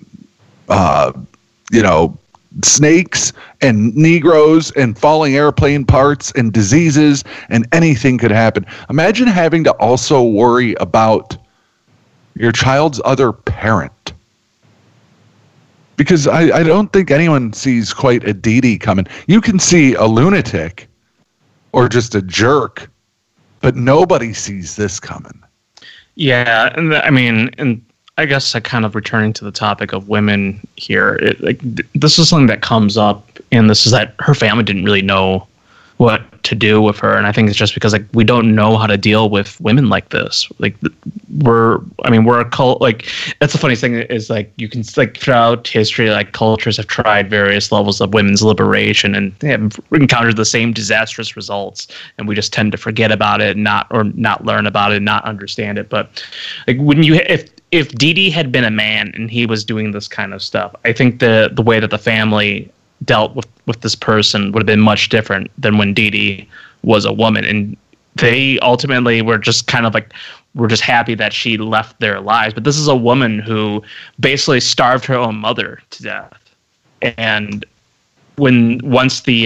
snakes and Negroes and falling airplane parts and diseases, and anything could happen. Imagine having to also worry about your child's other parent. Because I don't think anyone sees quite a Dee Dee coming. You can see a lunatic or just a jerk, but nobody sees this coming. Yeah, and I guess kind of returning to the topic of women here, this is something that comes up, and this is that her family didn't really know what to do with her, and I think it's just because we don't know how to deal with women like this. We're a cult. That's the funniest thing is you can throughout history, cultures have tried various levels of women's liberation, and they have encountered the same disastrous results, and we just tend to forget about it, not learn about it, not understand it. But if Dee Dee had been a man and he was doing this kind of stuff, I think the way that the family dealt with this person would have been much different than when Dee Dee was a woman. And they ultimately were just kind of we're just happy that she left their lives. But this is a woman who basically starved her own mother to death. And when she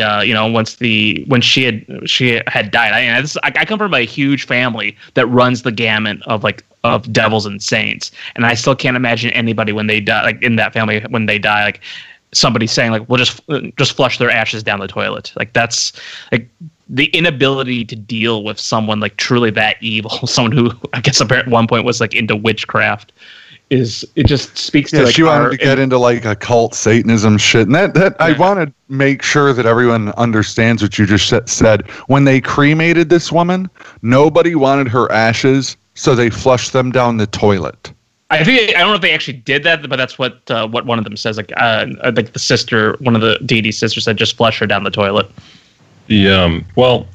had died, I come from a huge family that runs the gamut of devils and saints, and I still can't imagine anybody when they die, in that family when they die, somebody saying we'll just flush their ashes down the toilet. That's the inability to deal with someone truly that evil, someone who I guess at one point was into witchcraft. It just speaks to she wanted to get into occult Satanism shit, and that I want to make sure that everyone understands what you just said. When they cremated this woman, nobody wanted her ashes, so they flushed them down the toilet. I don't know if they actually did that, but that's what one of them says. The sister, one of the Dee Dee sisters, said just flush her down the toilet. When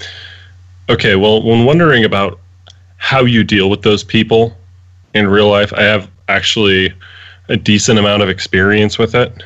wondering about how you deal with those people in real life, I have actually a decent amount of experience with it.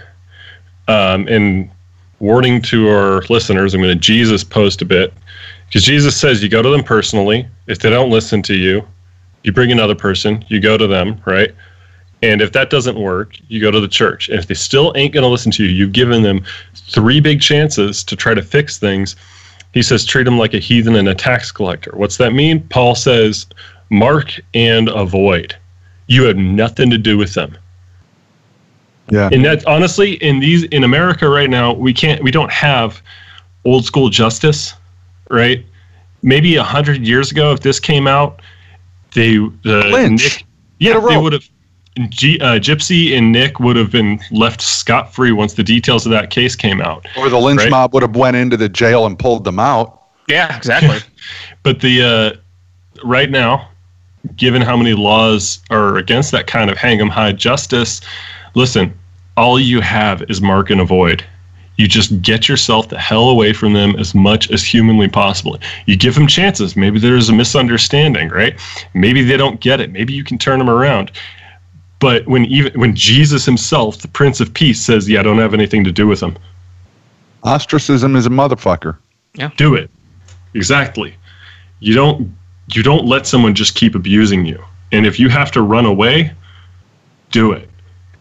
And warning to our listeners, I'm going to Jesus post a bit, because Jesus says you go to them personally. If they don't listen to you, you bring another person, you go to them, right? And if that doesn't work, you go to the church. And if they still ain't going to listen to you, you've given them 3 big chances to try to fix things. He says, treat them like a heathen and a tax collector. What's that mean? Paul says, mark and avoid. You have nothing to do with them. Yeah. And that honestly, in America right now, we don't have old school justice, right? Maybe 100 years ago, if this came out, Lynch. They would have. Gypsy and Nick would have been left scot-free once the details of that case came out. Or the lynch mob would have went into the jail and pulled them out. Yeah, exactly. But right now, given how many laws are against that kind of hang 'em high justice, listen, all you have is mark and avoid. You just get yourself the hell away from them as much as humanly possible. You give them chances. Maybe there's a misunderstanding, right? Maybe they don't get it. Maybe you can turn them around. But when Jesus himself, the Prince of Peace, says, "Yeah, I don't have anything to do with them," ostracism is a motherfucker. Yeah, do it. Exactly. You don't let someone just keep abusing you. And if you have to run away, do it.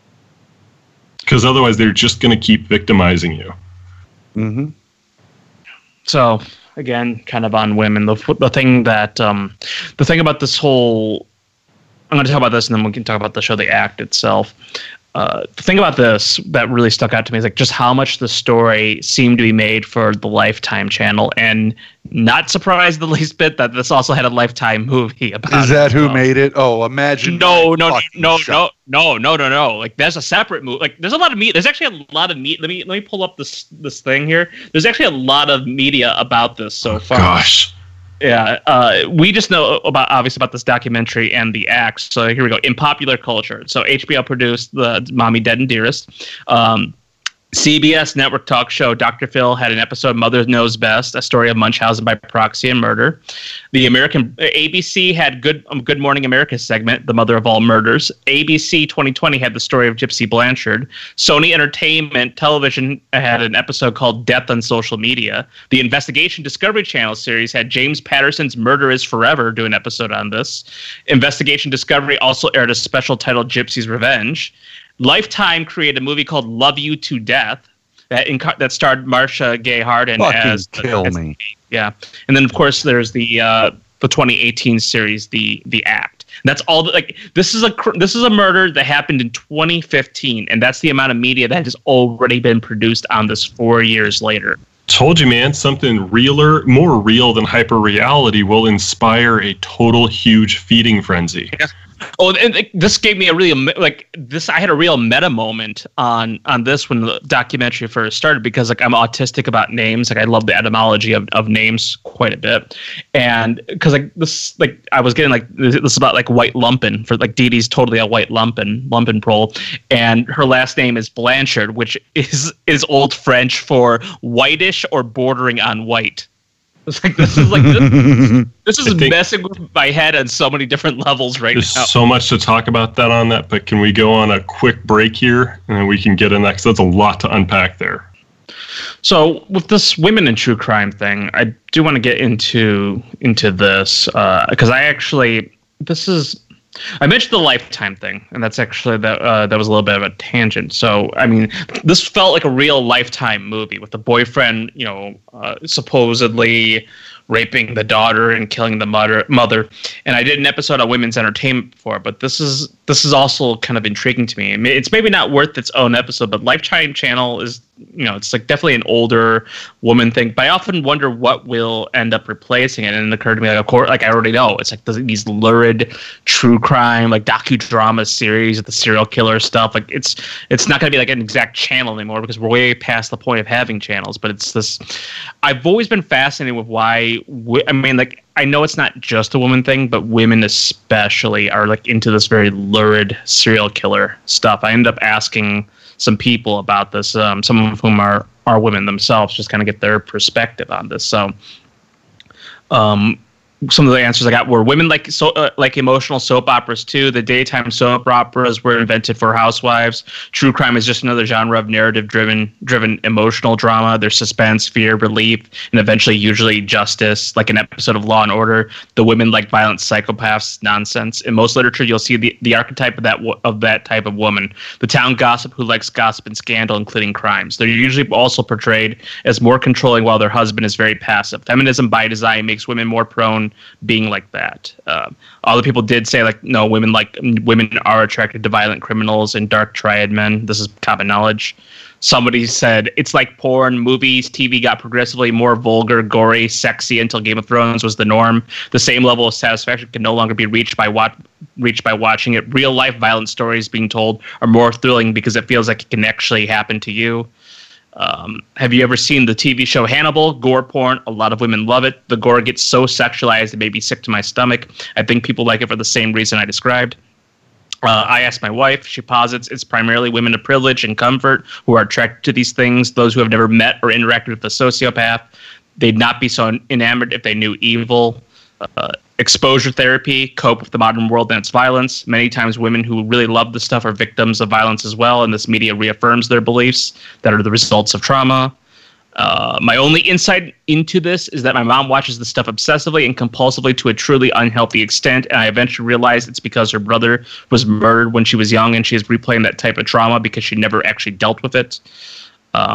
Because otherwise, they're just going to keep victimizing you. Mm-hmm. So again, kind of on women. The thing about this whole, I'm going to talk about this, and then we can talk about the show, The Act itself. The thing about this that really stuck out to me is like just how much the story seemed to be made for the Lifetime channel, and not surprised the least bit that this also had a Lifetime movie about it. Is that who made it? Oh, imagine. No. Like there's a separate movie. Like there's a lot of media. There's actually a lot of media. Let me pull up this thing here. There's actually a lot of media about this so far. Gosh. Yeah, we just know obviously about this documentary and The Act. So here we go. In popular culture, so HBO produced the Mommy Dead and Dearest. CBS network talk show Dr. Phil had an episode Mother Knows Best, a story of Munchausen by proxy and murder. The ABC had Good Morning America segment, The Mother of All Murders. ABC 2020 had the story of Gypsy Blanchard. Sony Entertainment Television had an episode called Death on Social Media. The Investigation Discovery Channel series had James Patterson's Murder is Forever do an episode on this. Investigation Discovery also aired a special titled Gypsy's Revenge. Lifetime created a movie called Love You to Death that starred Marcia Gay Harden as kill me. Yeah, and then of course there's the 2018 series The Act. And that's all. This is a murder that happened in 2015, and that's the amount of media that has already been produced on this 4 years later. Told you, man, something realer, more real than hyper-reality will inspire a total huge feeding frenzy. Yeah. Oh, and this gave me a really I had a real meta moment on this when the documentary first started, because I'm autistic about names. I love the etymology of names quite a bit, and because I was getting this about white lumpen for Dee Dee's totally a white lumpen prole, and her last name is Blanchard, which is Old French for whitish or bordering on white. This is messing with my head on so many different levels right now. There's so much to talk about on that, but can we go on a quick break here, and then we can get in that, because that's a lot to unpack there. So with this women in true crime thing, I do want to get into this, because I mentioned the Lifetime thing, and that's actually that was a little bit of a tangent. So, I mean, this felt like a real Lifetime movie with the boyfriend, supposedly raping the daughter and killing the mother. And I did an episode on women's entertainment before, but this is also kind of intriguing to me. I mean, it's maybe not worth its own episode, but Lifetime channel is, it's definitely an older woman thing. But I often wonder what will end up replacing it. And it occurred to me, of course, I already know. It's these lurid true crime, docudrama series with the serial killer stuff. It's not going to be an exact channel anymore, because we're way past the point of having channels. But it's this. I've always been fascinated with why. I know it's not just a woman thing, but women especially are into this very lurid serial killer stuff. I ended up asking some people about this, some of whom are women themselves, just kind of get their perspective on this. So, some of the answers I got were women like emotional soap operas too. The daytime soap operas were invented for housewives. True crime is just another genre of narrative-driven emotional drama. There's suspense, fear, relief, and eventually usually justice, like an episode of Law and Order. The women like violent psychopaths nonsense. In most literature, you'll see the archetype of that type of woman. The town gossip who likes gossip and scandal, including crimes. They're usually also portrayed as more controlling while their husband is very passive. Feminism by design makes women more prone being like that. Other people did say no, women are attracted to violent criminals and dark triad men. This is common knowledge. Somebody said it's like porn. Movies, TV got progressively more vulgar, gory, sexy until Game of Thrones was the norm. The same level of satisfaction can no longer be reached by watching it. Real life violent stories being told are more thrilling because it feels like it can actually happen to you. Have you ever seen the TV show Hannibal? Gore porn. A lot of women love it. The gore gets so sexualized it made me sick to my stomach. I think people like it for the same reason I described. I asked my wife. She posits it's primarily women of privilege and comfort who are attracted to these things. Those who have never met or interacted with a sociopath. They'd not be so enamored if they knew evil. Exposure therapy, cope with the modern world and its violence. Many times women who really love the stuff are victims of violence as well, and this media reaffirms their beliefs that are the results of trauma. My only insight into this is that my mom watches the stuff obsessively and compulsively to a truly unhealthy extent, and I eventually realized it's because her brother was murdered when she was young, and she is replaying that type of trauma because she never actually dealt with it.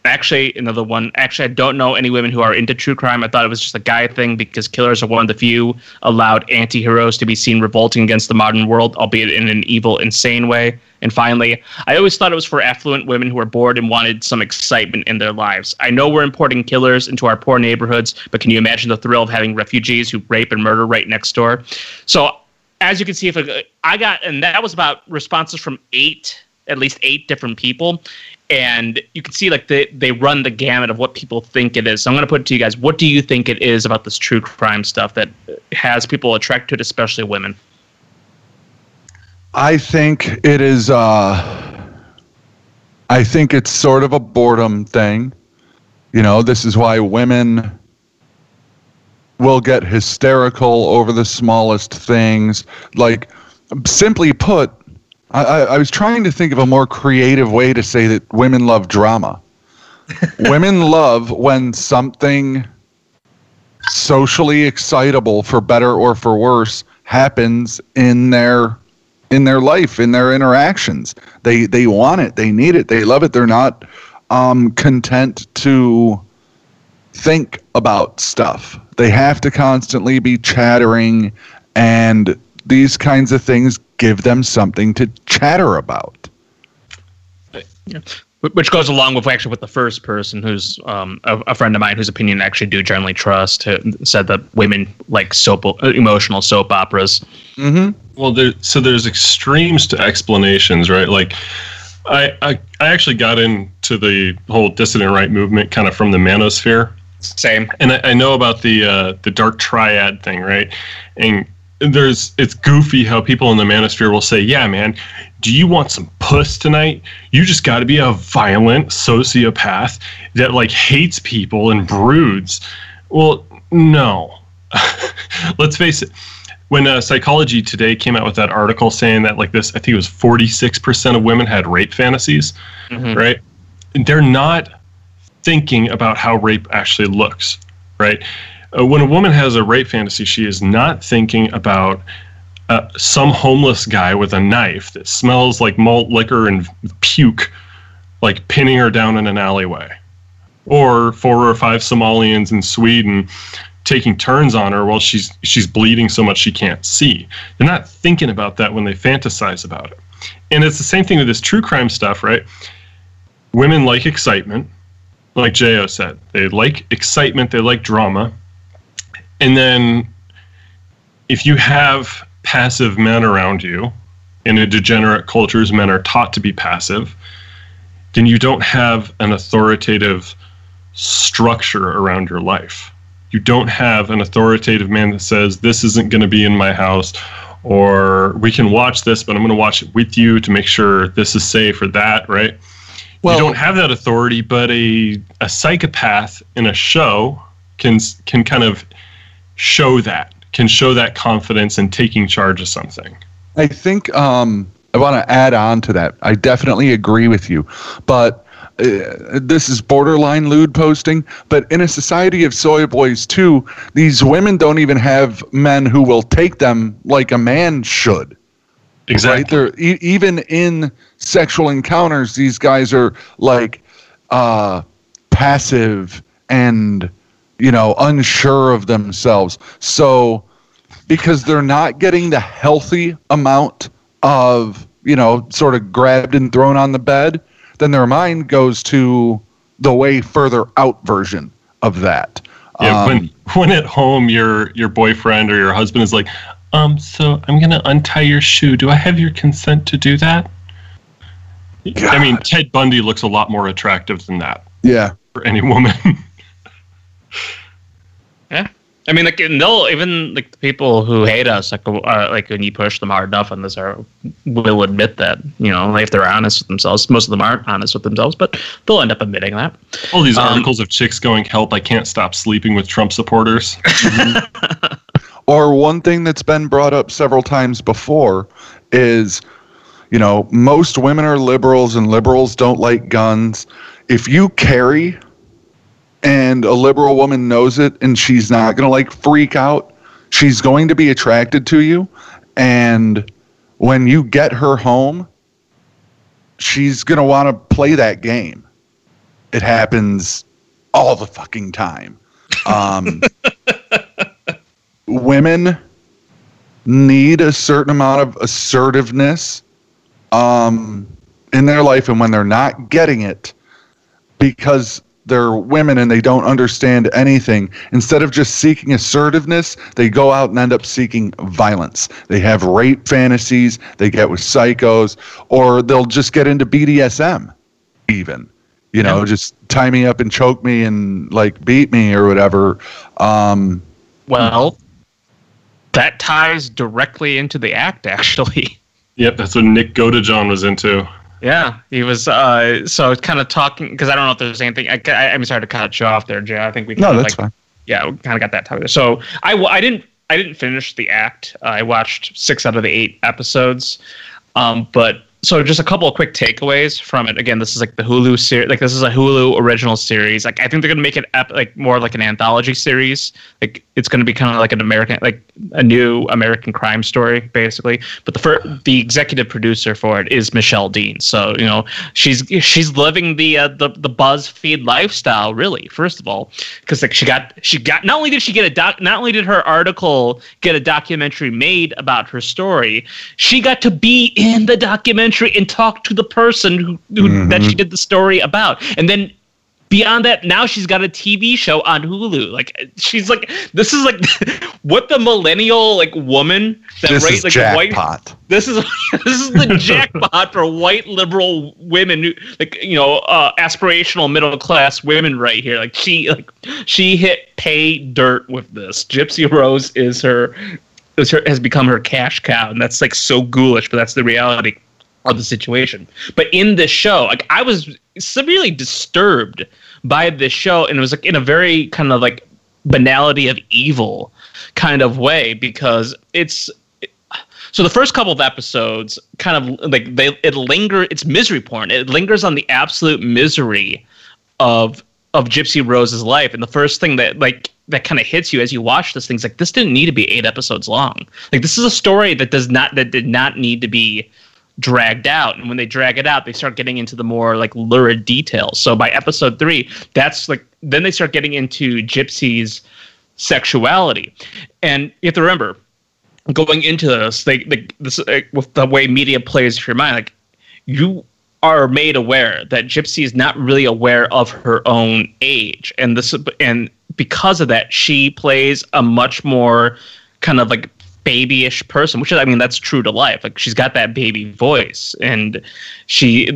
Actually, another one. Actually, I don't know any women who are into true crime. I thought it was just a guy thing because killers are one of the few allowed anti-heroes to be seen revolting against the modern world, albeit in an evil, insane way. And finally, I always thought it was for affluent women who were bored and wanted some excitement in their lives. I know we're importing killers into our poor neighborhoods, but can you imagine the thrill of having refugees who rape and murder right next door? So, as you can see, and that was about responses from at least eight different people. And you can see like they run the gamut of what people think it is. So I'm going to put it to you guys. What do you think it is about this true crime stuff that has people attracted to it, especially women? I think it is. I think it's sort of a boredom thing. You know, this is why women will get hysterical over the smallest things. Like, simply put, I was trying to think of a more creative way to say that women love drama. Women love when something socially excitable, for better or for worse, happens in their life, in their interactions. They want it, they need it, they love it. They're not content to think about stuff. They have to constantly be chattering, and these kinds of things give them something to chatter about. Yeah. Which goes along with the first person, who's a friend of mine whose opinion I actually do generally trust, who said that women like emotional soap operas. Mm-hmm. Well, there's extremes to explanations, right? Like, I actually got into the whole dissident right movement kind of from the manosphere. Same. And I know about the dark triad thing, right? And it's goofy how people in the manosphere will say, yeah, man, do you want some puss tonight? You just got to be a violent sociopath that like hates people and broods. Well, no. Let's face it. When Psychology Today came out with that article saying that like this, I think it was 46% of women had rape fantasies, right? They're not thinking about how rape actually looks, right? When a woman has a rape fantasy, she is not thinking about some homeless guy with a knife that smells like malt liquor and puke, like pinning her down in an alleyway. Or 4 or 5 Somalians in Sweden taking turns on her while she's bleeding so much she can't see. They're not thinking about that when they fantasize about it. And it's the same thing with this true crime stuff, right? Women like excitement, like J.O. said. They like excitement, they like drama. And then if you have passive men around you, in a degenerate cultures, men are taught to be passive, then you don't have an authoritative structure around your life. You don't have an authoritative man that says, this isn't going to be in my house, or we can watch this, but I'm going to watch it with you to make sure this is safe or that, right? Well, you don't have that authority, but a psychopath in a show can kind of show that confidence in taking charge of something. I think I want to add on to that. I definitely agree with you, but this is borderline lewd posting. But in a society of soy boys too, these women don't even have men who will take them like a man should. Exactly. Right? They're even in sexual encounters, these guys are like passive and unsure of themselves. So because they're not getting the healthy amount of, sort of grabbed and thrown on the bed, then their mind goes to the way further out version of that. Yeah, when at home your boyfriend or your husband is like, so I'm going to untie your shoe. Do I have your consent to do that? God. I mean, Ted Bundy looks a lot more attractive than that. Yeah. For any woman. Yeah. I mean, like, and they'll even like the people who hate us, like when you push them hard enough on this, will admit that, if they're honest with themselves. Most of them aren't honest with themselves, but they'll end up admitting that. All these articles of chicks going, help, I can't stop sleeping with Trump supporters. Or one thing that's been brought up several times before is, most women are liberals and liberals don't like guns. If you carry and a liberal woman knows it and she's not going to freak out, she's going to be attracted to you. And when you get her home, she's going to want to play that game. It happens all the fucking time. Women need a certain amount of assertiveness in their life, and when they're not getting it because they're women and they don't understand anything, instead of just seeking assertiveness, they go out and end up seeking violence. They have rape fantasies, they get with psychos, or they'll just get into BDSM even. You know, just tie me up and choke me and like beat me or whatever. Well, that ties directly into the act, actually. Yep, that's what Nick Godejohn was into. Yeah, he was. So kind of talking, because I don't know if there's anything. I'm sorry to cut you off there, Jay. I think we no, that's fine. Yeah, we kind of got that topic. So I didn't finish the act. I watched 6 out of the 8 episodes, but. So just a couple of quick takeaways from it. Again, this is like the Hulu series. Like this is a Hulu original series. Like I think they're gonna make it like more like an anthology series. Like it's gonna be kind of like an American, like a new American crime story, basically. But the executive producer for it is Michelle Dean. So you know she's living the BuzzFeed lifestyle, really. First of all, because like she got not only did she get not only did her article get a documentary made about her story, she got to be in the documentary and talk to the person who that she did the story about. And then beyond that, now she's got a TV show on Hulu. Like she's like, this is like what the millennial like woman that this writes is like jackpot. white. This is the jackpot for white liberal women who like aspirational middle class women right here. Like she hit pay dirt with this. Gypsy Rose has become her cash cow, and that's like so ghoulish, but that's the reality of the situation. But in this show, like I was severely disturbed by this show, and it was like in a very kind of like banality of evil kind of way, because so the first couple of episodes kind of like it's misery porn. It lingers on the absolute misery of Gypsy Rose's life, and the first thing that kind of hits you as you watch this thing is like, this didn't need to be 8 episodes long. Like this is a story that did not need to be dragged out, and when they drag it out, they start getting into the more like lurid details. So by episode 3, that's like then they start getting into Gypsy's sexuality, and you have to remember going into this, with the way media plays with your mind, like you are made aware that Gypsy is not really aware of her own age, and because of that, she plays a much more kind of like babyish person, which is, I mean, that's true to life. Like she's got that baby voice, and she's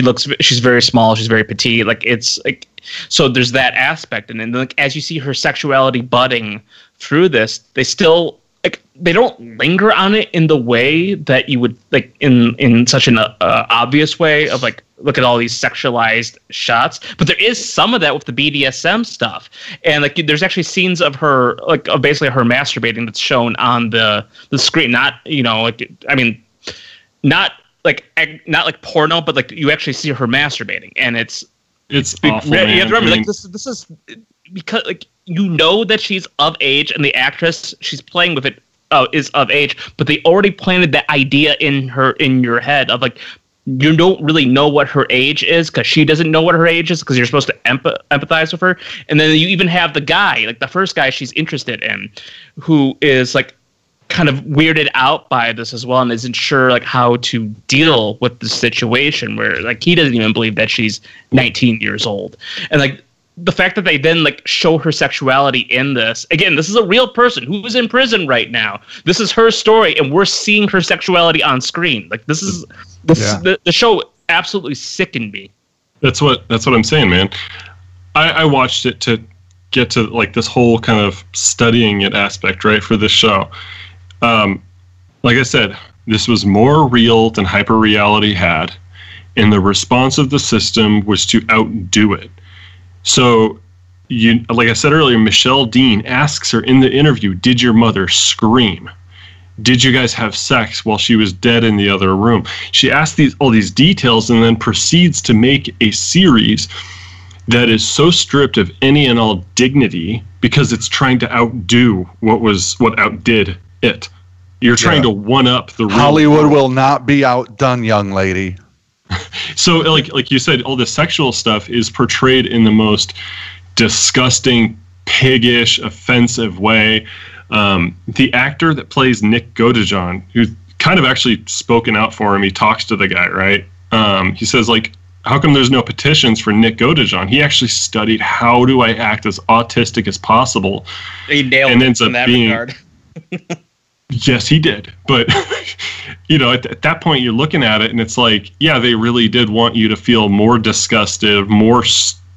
very small, she's very petite. Like it's like, so there's that aspect, and then like as you see her sexuality budding through this, they still like they don't linger on it in the way that you would like in such an obvious way of like, look at all these sexualized shots, but there is some of that with the BDSM stuff, and like there's actually scenes of her like of basically her masturbating that's shown on the screen. Not, you know, like I mean, not like porno, but like you actually see her masturbating, and it's awful. You have to remember, I mean, like this is because like you know that she's of age, and the actress she's playing with it is of age, but they already planted that idea in your head of like, you don't really know what her age is because she doesn't know what her age is, because you're supposed to empathize with her. And then you even have the guy, like the first guy she's interested in, who is like kind of weirded out by this as well, and isn't sure like how to deal with the situation, where like he doesn't even believe that she's 19 years old. And like the fact that they then like show her sexuality in this, again, this is a real person who is in prison right now. This is her story, and we're seeing her sexuality on screen. Like this is the show absolutely sickened me. That's what I'm saying, man. I watched it to get to like this whole kind of studying it aspect, right, for this show. Like I said, this was more real than hyperreality had, and the response of the system was to outdo it. So, like I said earlier, Michelle Dean asks her in the interview, did your mother scream? Did you guys have sex while she was dead in the other room? She asks all these details, and then proceeds to make a series that is so stripped of any and all dignity because it's trying to outdo what outdid it. You're trying to one up the real Hollywood will not be outdone, young lady. So like you said, all the sexual stuff is portrayed in the most disgusting, piggish, offensive way. The actor that plays Nick Godejohn, who's kind of actually spoken out for him, he talks to the guy, right? He says, like, how come there's no petitions for Nick Godejohn? He actually studied how do I act as autistic as possible. He nailed and it ends in up that being, regard. Yes, he did. But, you know, at that point, you're looking at it, and it's like, yeah, they really did want you to feel more disgusted, more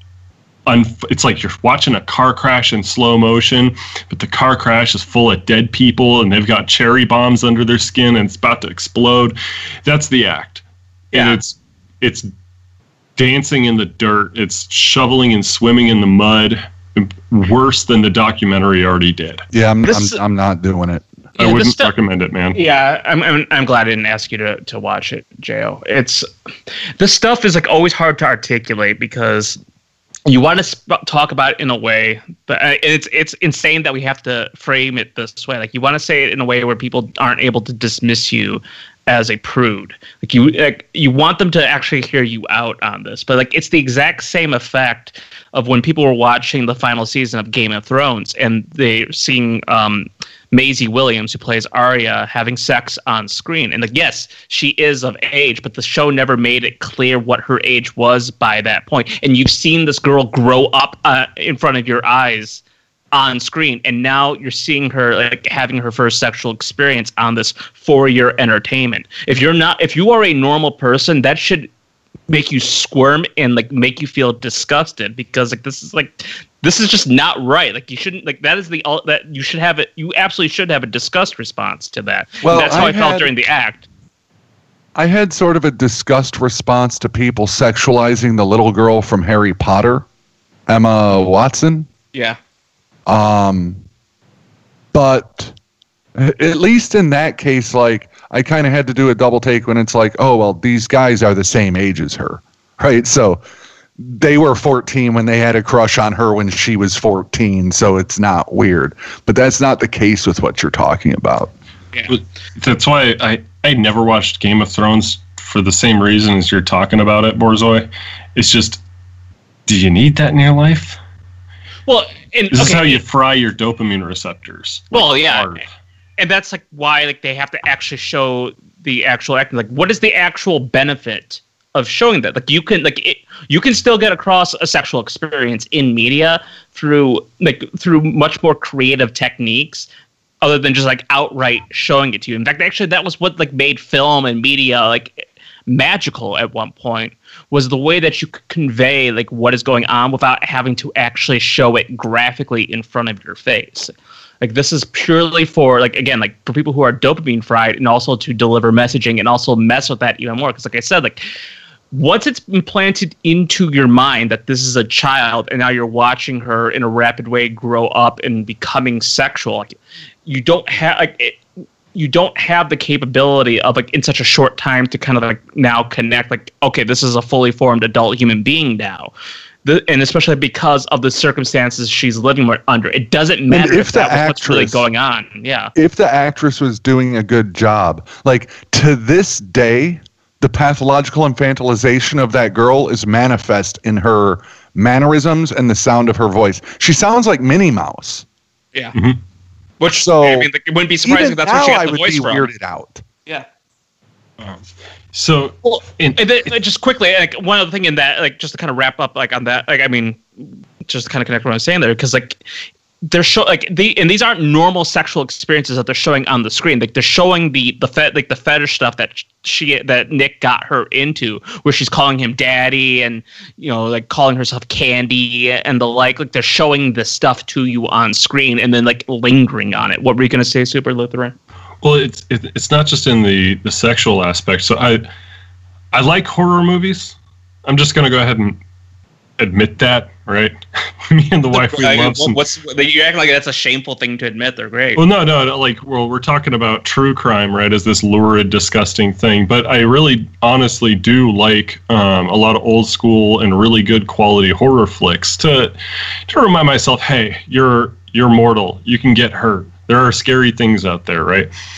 it's like you're watching a car crash in slow motion, but the car crash is full of dead people, and they've got cherry bombs under their skin, and it's about to explode. That's the act. Yeah. And it's dancing in the dirt. It's shoveling and swimming in the mud. Worse than the documentary already did. Yeah, I'm not doing it. I wouldn't recommend it, man. Yeah, I'm glad I didn't ask you to watch it, Jo. This stuff is like always hard to articulate because you want to talk about it in a way, but it's insane that we have to frame it this way. Like, you want to say it in a way where people aren't able to dismiss you as a prude. Like, you want them to actually hear you out on this, but like, it's the exact same effect of when people were watching the final season of Game of Thrones and they're seeing Maisie Williams, who plays Arya, having sex on screen. And like, yes, she is of age, but the show never made it clear what her age was by that point. And you've seen this girl grow up in front of your eyes on screen, and now you're seeing her like having her first sexual experience on this for your entertainment. If you are a normal person, that should make you squirm and like make you feel disgusted, because like this is just not right. Like, you shouldn't, like, that you should have it. You absolutely should have a disgust response to that. Well, and that's how I felt during the act. I had sort of a disgust response to people sexualizing the little girl from Harry Potter, Emma Watson. Yeah. But at least in that case, like, I kind of had to do a double take when it's like, oh, well, these guys are the same age as her, right? So they were 14 when they had a crush on her when she was 14, so it's not weird. But that's not the case with what you're talking about. Yeah. That's why I never watched Game of Thrones for the same reason as you're talking about it, Borzoi. It's just, do you need that in your life? Well, this is how you fry your dopamine receptors. Well, yeah. Hard. And that's like why like they have to actually show the actual acting. Like, what is the actual benefit of showing that? Like, you can still get across a sexual experience in media through much more creative techniques other than just like outright showing it to you. In fact, actually, that was what like made film and media like magical at one point, was the way that you could convey like what is going on without having to actually show it graphically in front of your face. Like, this is purely for, like, again, like, for people who are dopamine fried, and also to deliver messaging and also mess with that even more. Because, like I said, like, once it's implanted into your mind that this is a child, and now you're watching her in a rapid way grow up and becoming sexual, like, you don't have the capability of, like, in such a short time to kind of like now connect, like, okay, this is a fully formed adult human being now. And especially because of the circumstances she's living under. It doesn't matter if that was what's really going on. Yeah. If the actress was doing a good job, like, to this day, the pathological infantilization of that girl is manifest in her mannerisms and the sound of her voice. She sounds like Minnie Mouse. Yeah. Mm-hmm. Which, so, I mean, it wouldn't be surprising if that's where she got the voice from. I would be weirded out. Yeah. So, well, and just quickly, like, one other thing in that, like, just to kind of wrap up, like, on that, like, I mean, just to kind of connect what I'm saying there, because, like, they're and these aren't normal sexual experiences that they're showing on the screen. Like, they're showing the fetish stuff that Nick got her into, where she's calling him daddy and, you know, like, calling herself Candy and the like. Like, they're showing this stuff to you on screen and then, like, lingering on it. What were you going to say, Super Lutheran? Well, it's not just in the sexual aspect. So I like horror movies. I'm just going to go ahead and admit that, right? Me and the wife, we love some... You act like that's a shameful thing to admit. They're great. Well, no. Like, well, we're talking about true crime, right, as this lurid, disgusting thing. But I really, honestly do like a lot of old school and really good quality horror flicks to remind myself, hey, you're mortal. You can get hurt. There are scary things out there, right?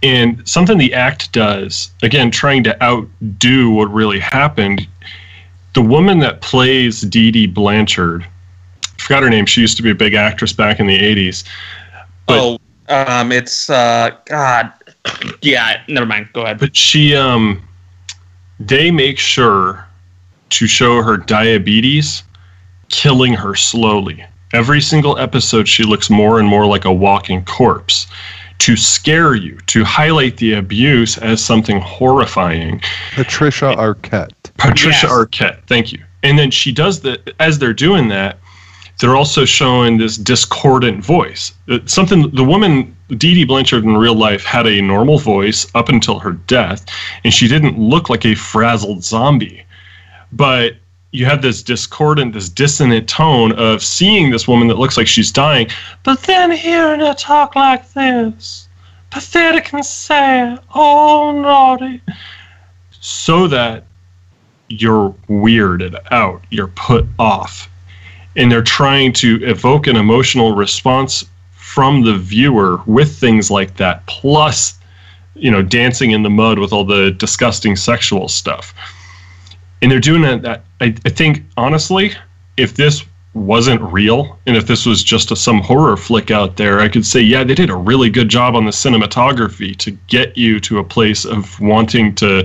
And something the act does, again, trying to outdo what really happened, the woman that plays Dee Dee Blanchard, I forgot her name, she used to be a big actress back in the 80s. But, it's, God, yeah, never mind, go ahead. But she, they make sure to show her diabetes killing her slowly. Every single episode, she looks more and more like a walking corpse, to scare you, to highlight the abuse as something horrifying. Patricia Arquette. Patricia Arquette, thank you. And then she does as they're doing that, they're also showing this discordant voice. Something, the woman, Dee Dee Blanchard in real life, had a normal voice up until her death, and she didn't look like a frazzled zombie. But you have this discordant, this dissonant tone of seeing this woman that looks like she's dying, but then hearing her talk like this, pathetic and sad, oh naughty, so that you're weirded out, you're put off. And they're trying to evoke an emotional response from the viewer with things like that, plus, dancing in the mud with all the disgusting sexual stuff. And they're doing that. I think, honestly, if this wasn't real, and if this was just some horror flick out there, I could say, yeah, they did a really good job on the cinematography to get you to a place of wanting to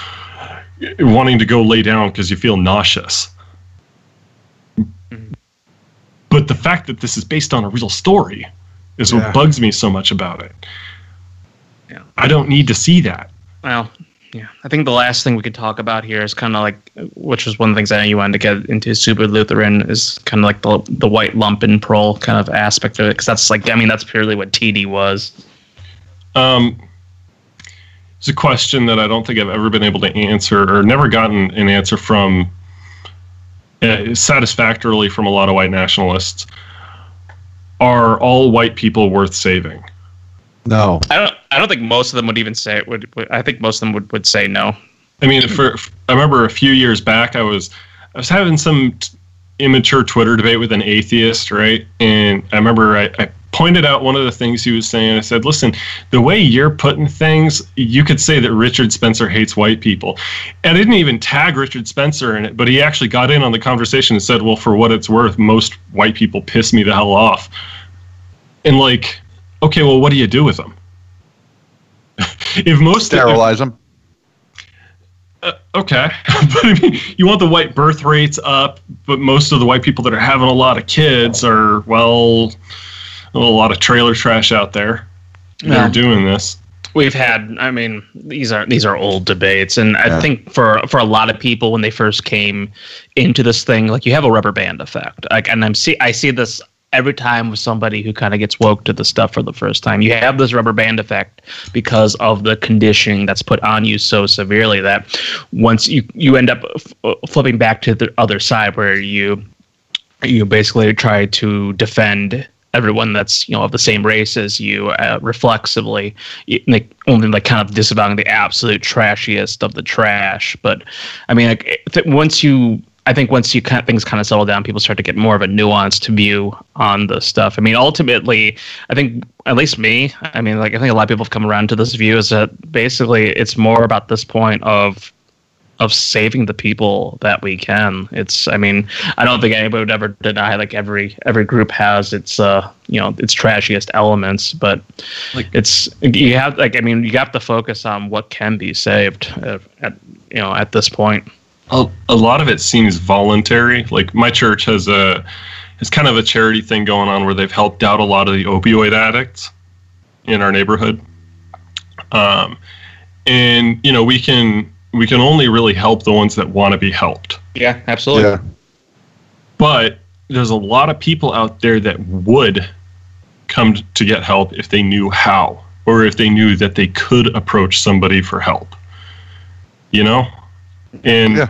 go lay down because you feel nauseous. But the fact that this is based on a real story is what bugs me so much about it. Yeah. I don't need to see that. Well, yeah, I think the last thing we could talk about here is kind of like, which was one of the things I know you wanted to get into, Super Lutheran, is kind of like the white lumpen prole kind of aspect of it, because that's like, I mean, that's purely what TD was. It's a question that I don't think I've ever been able to answer, or never gotten an answer from satisfactorily from a lot of white nationalists. Are all white people worth saving? No. I don't think most of them would even say it would. I think most of them would say no. I mean, I remember a few years back, I was having some immature Twitter debate with an atheist, right? And I remember I pointed out one of the things he was saying. I said, listen, the way you're putting things, you could say that Richard Spencer hates white people. And I didn't even tag Richard Spencer in it, but he actually got in on the conversation and said, well, for what it's worth, most white people piss me the hell off. And like, okay, well, what do you do with them? If most sterilize them. Okay, but I mean, you want the white birth rates up, but most of the white people that are having a lot of kids are, well, a lot of trailer trash out there that are doing this. We've had, I mean, these are old debates, and I think for a lot of people when they first came into this thing, like, you have a rubber band effect. Like, and I see this every time with somebody who kind of gets woke to the stuff for the first time. You have this rubber band effect because of the conditioning that's put on you so severely that once you end up flipping back to the other side, where you basically try to defend everyone that's of the same race as you reflexively, only kind of disavowing the absolute trashiest of the trash. But I mean, once you things kind of settle down, people start to get more of a nuanced view on the stuff. I mean, ultimately, I think, at least me, I mean, like, I think a lot of people have come around to this view, is that basically it's more about this point of saving the people that we can. It's, I mean, I don't think anybody would ever deny, like, every group has its its trashiest elements, but like, you have to focus on what can be saved at this point. A lot of it seems voluntary. Like, my church has kind of a charity thing going on where they've helped out a lot of the opioid addicts in our neighborhood. And we can only really help the ones that want to be helped. Yeah, absolutely. Yeah. But there's a lot of people out there that would come to get help if they knew how, or if they knew that they could approach somebody for help. And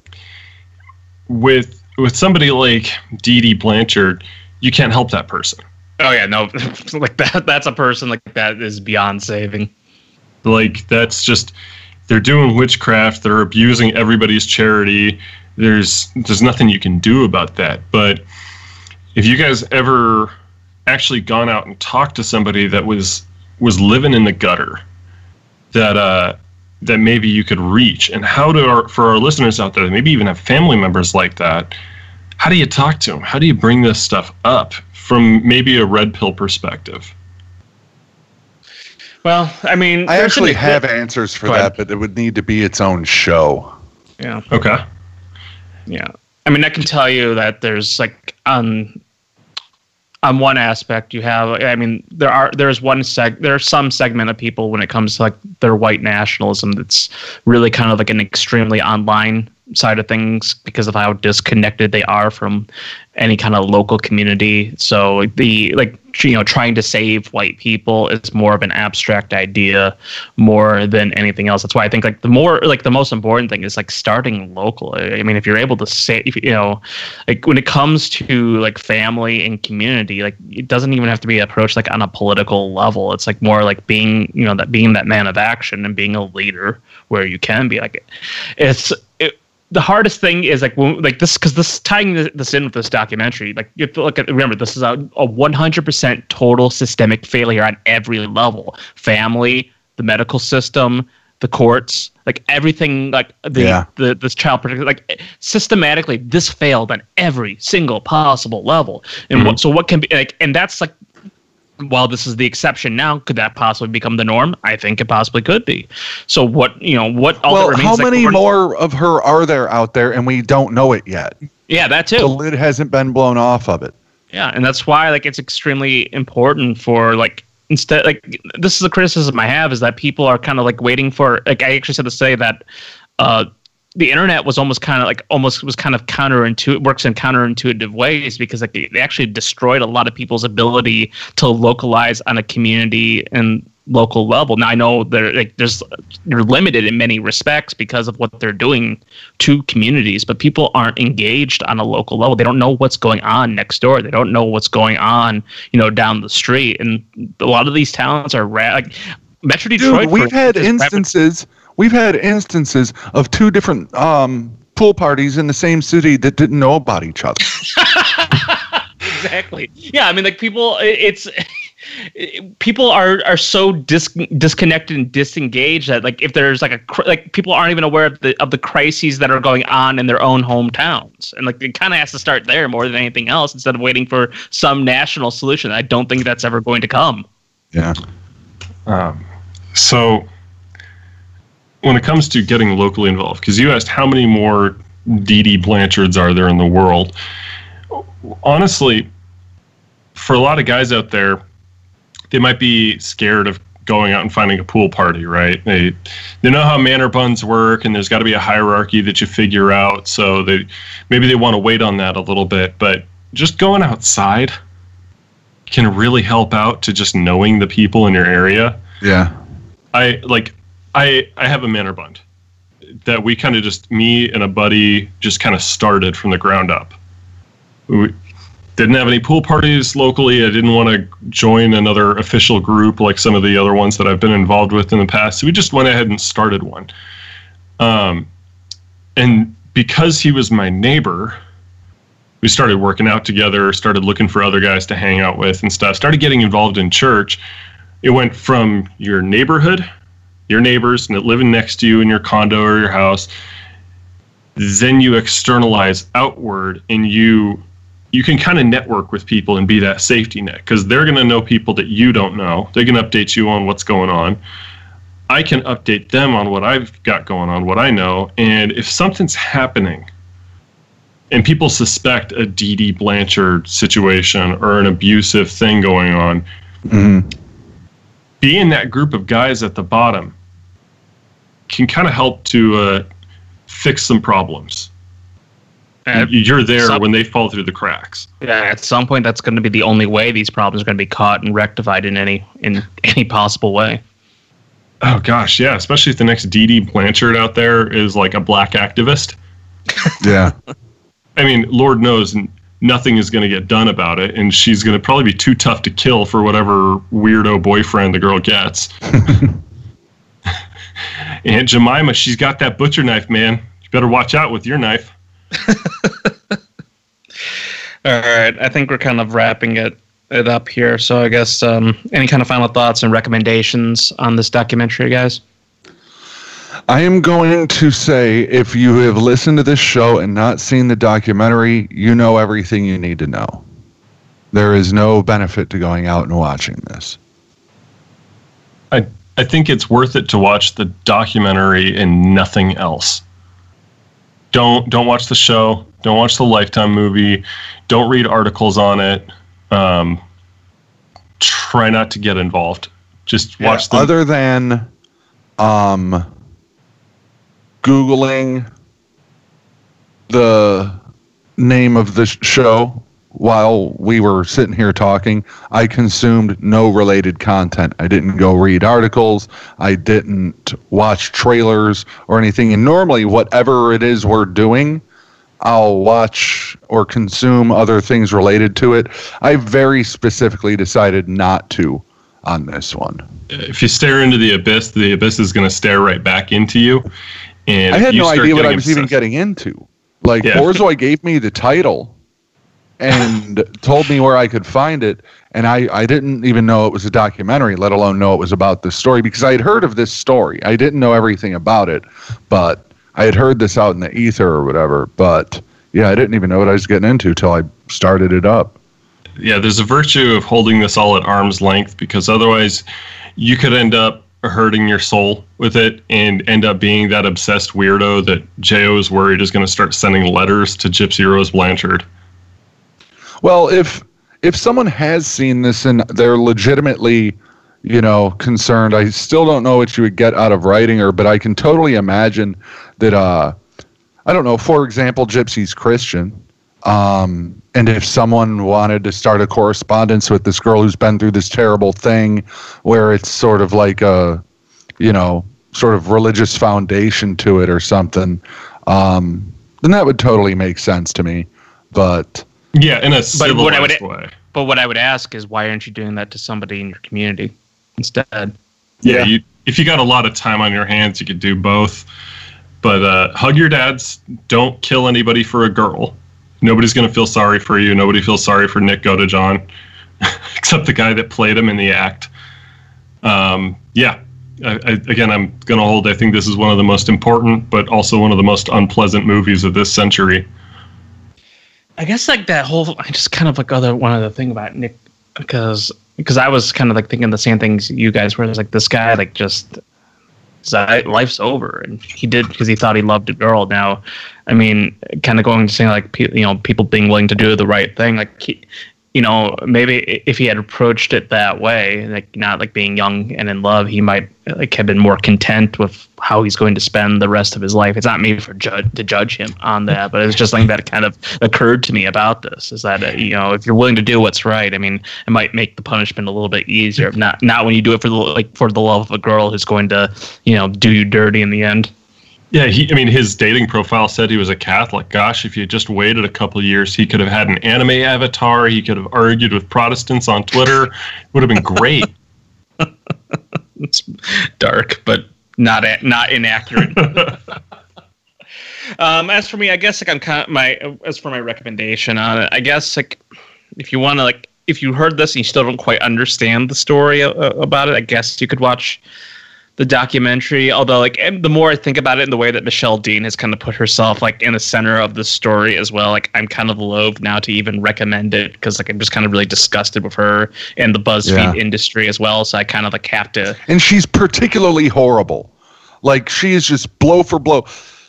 with somebody like Dee Dee Blanchard, you can't help that person. Oh yeah, no, like that's a person like that is beyond saving. Like, that's just, they're doing witchcraft, they're abusing everybody's charity. There's nothing you can do about that. But if you guys ever actually gone out and talked to somebody that was living in the gutter, that maybe you could reach? And how for our listeners out there that maybe even have family members like that, how do you talk to them? How do you bring this stuff up from maybe a red pill perspective? Well, I mean, I actually have answers for that, but it would need to be its own show. Yeah. Okay. Yeah. I mean, I can tell you that there's like on one aspect you have, I mean, there's some segment of people when it comes to like their white nationalism that's really kind of like an extremely online side of things because of how disconnected they are from any kind of local community. So trying to save white people is more of an abstract idea more than anything else. That's why I think like the most important thing is like starting local. I mean, if you're able to say, like when it comes to like family and community, like it doesn't even have to be approached like on a political level. It's like more like being that man of action and being a leader where you can be like the hardest thing is this tying this in with this documentary. Like you have to remember this is a 100% total systemic failure on every level: family, the medical system, the courts, like everything. Like this child protector, like systematically, this failed on every single possible level. And what can be like, and that's like. While this is the exception now, could that possibly become the norm? I think it possibly could be. So what all that remains, how many more of her are there out there and we don't know it yet? Yeah, that too. The lid hasn't been blown off of it. Yeah, and that's why like it's extremely important for like instead like this is a criticism I have is that people are kind of like waiting for like I actually said to say that the internet was almost kind of counterintuitive, works in counterintuitive ways because like it actually destroyed a lot of people's ability to localize on a community and local level. Now I know they're limited in many respects because of what they're doing to communities, but people aren't engaged on a local level. They don't know what's going on next door. They don't know what's going on, down the street. And a lot of these towns are like Metro Detroit. Dude, We've had instances of two different pool parties in the same city that didn't know about each other. Exactly. Yeah, I mean, like people are so disconnected and disengaged that like if there's like people aren't even aware of the crises that are going on in their own hometowns, and like it kind of has to start there more than anything else instead of waiting for some national solution. I don't think that's ever going to come. Yeah. So. When it comes to getting locally involved, because you asked how many more Dee Dee Blanchards are there in the world, honestly, for a lot of guys out there, they might be scared of going out and finding a pool party, right? They know how manor buns work, and there's got to be a hierarchy that you figure out, so maybe they want to wait on that a little bit, but just going outside can really help out to just knowing the people in your area. Yeah. I have a manor bund that we kind of just, me and a buddy just kind of started from the ground up. We didn't have any pool parties locally. I didn't want to join another official group like some of the other ones that I've been involved with in the past. So we just went ahead and started one. And because he was my neighbor, we started working out together, started looking for other guys to hang out with and stuff, started getting involved in church. It went from your neighborhood, your neighbors living next to you in your condo or your house, then you externalize outward, and you can kind of network with people and be that safety net, because they're going to know people that you don't know. They can update you on what's going on. I can update them on what I've got going on, what I know, and if something's happening and people suspect a Dee Dee Blanchard situation or an abusive thing going on, be in that group of guys at the bottom can kind of help to fix some problems. You're there when they fall through the cracks. Yeah, at some point that's going to be the only way these problems are going to be caught and rectified in any possible way. Oh gosh, yeah, especially if the next Dee Dee Blanchard out there is like a black activist. Yeah. I mean, Lord knows nothing is going to get done about it, and she's going to probably be too tough to kill for whatever weirdo boyfriend the girl gets. Aunt Jemima, she's got that butcher knife, man. You better watch out with your knife. All right, I think we're kind of wrapping it up here. So I guess any kind of final thoughts and recommendations on this documentary, guys? I am going to say, if you have listened to this show and not seen the documentary, you know everything you need to know. There is no benefit to going out and watching this. I think it's worth it to watch the documentary and nothing else. Don't watch the show. Don't watch the Lifetime movie. Don't read articles on it. Try not to get involved. Just watch them. Other than Googling the name of the show while we were sitting here talking, I consumed no related content. I didn't go read articles. I didn't watch trailers or anything. And normally, whatever it is we're doing, I'll watch or consume other things related to it. I very specifically decided not to on this one. If you stare into the abyss is going to stare right back into you. And I had no idea what I was even getting into. Like, Borzoi gave me the title and told me where I could find it, and I didn't even know it was a documentary, let alone know it was about this story, because I had heard of this story. I didn't know everything about it, but I had heard this out in the ether or whatever. But yeah, I didn't even know what I was getting into till I started it up. Yeah, there's a virtue of holding this all at arm's length, because otherwise you could end up hurting your soul with it and end up being that obsessed weirdo that J.O. is worried is going to start sending letters to Gypsy Rose Blanchard. Well, if someone has seen this and they're legitimately, concerned, I still don't know what you would get out of writing her, but I can totally imagine that, I don't know, for example, Gypsy's Christian. And if someone wanted to start a correspondence with this girl who's been through this terrible thing where it's sort of like a, sort of religious foundation to it or something, then that would totally make sense to me. But yeah, in a civilized way. But what I would ask is, why aren't you doing that to somebody in your community instead? Yeah, if you got a lot of time on your hands, you could do both. But hug your dads. Don't kill anybody for a girl. Nobody's going to feel sorry for you. Nobody feels sorry for Nick Godejohn, except the guy that played him in the act. Yeah. Again, I'm going to hold, I think this is one of the most important, but also one of the most unpleasant movies of this century. I guess like that whole, I just kind of like one other thing about Nick, because I was kind of like thinking the same things you guys were. It's like, this guy like just, life's over, and he did because he thought he loved a girl. Now, I mean, kind of going to saying like, people being willing to do the right thing, like maybe if he had approached it that way, like not like being young and in love, he might like have been more content with how he's going to spend the rest of his life. It's not me to judge him on that, but it's just something that kind of occurred to me about this, is that if you're willing to do what's right, I mean, it might make the punishment a little bit easier. Not when you do it for the love of a girl who's going to do you dirty in the end. Yeah, his dating profile said he was a Catholic. Gosh, if you just waited a couple of years, he could have had an anime avatar. He could have argued with Protestants on Twitter. It would have been great. It's dark, but not inaccurate. As for me, I guess like as for my recommendation on it, I guess like if you want to if you heard this and you still don't quite understand the story about it, I guess you could watch the documentary. Although and the more I think about it, in the way that Michelle Dean has kind of put herself in the center of the story as well, I'm kind of loath now to even recommend it, because I'm just kind of really disgusted with her and the BuzzFeed industry as well. So I kind of have to. And she's particularly horrible. She is just blow for blow.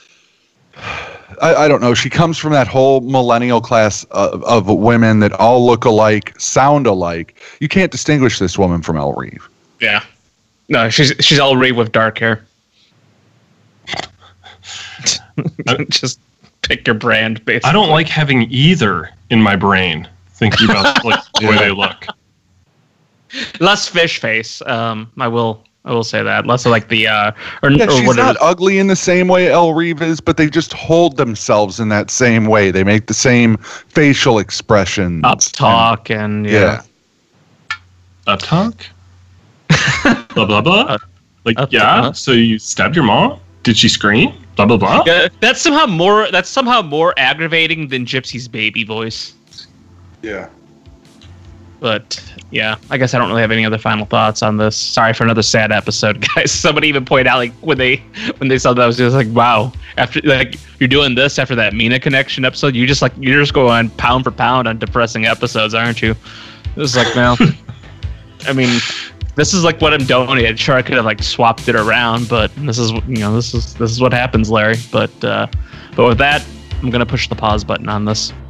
I don't know. She comes from that whole millennial class of women that all look alike, sound alike. You can't distinguish this woman from Elle Reeve. Yeah. No, she's Elle Reeve with dark hair. Just pick your brand, basically. I don't like having either in my brain, thinking about the way they look. Less fish face. I will say that. Less of the she's not ugly in the same way Elle Reeve is, but they just hold themselves in that same way. They make the same facial expressions. Up talk and yeah. Up talk? Blah blah blah. So you stabbed your mom? Did she scream? Blah blah blah. That's somehow more aggravating than Gypsy's baby voice. Yeah. But yeah, I guess I don't really have any other final thoughts on this. Sorry for another sad episode, guys. Somebody even pointed out like when they saw that, I was just like, wow. After like you're doing this after that Mina Connection episode, you're just going pound for pound on depressing episodes, aren't you? This is like, well, I mean, this is like what I'm donating. Sure, I could have like swapped it around, but this is this is what happens, Larry. But with that, I'm gonna push the pause button on this.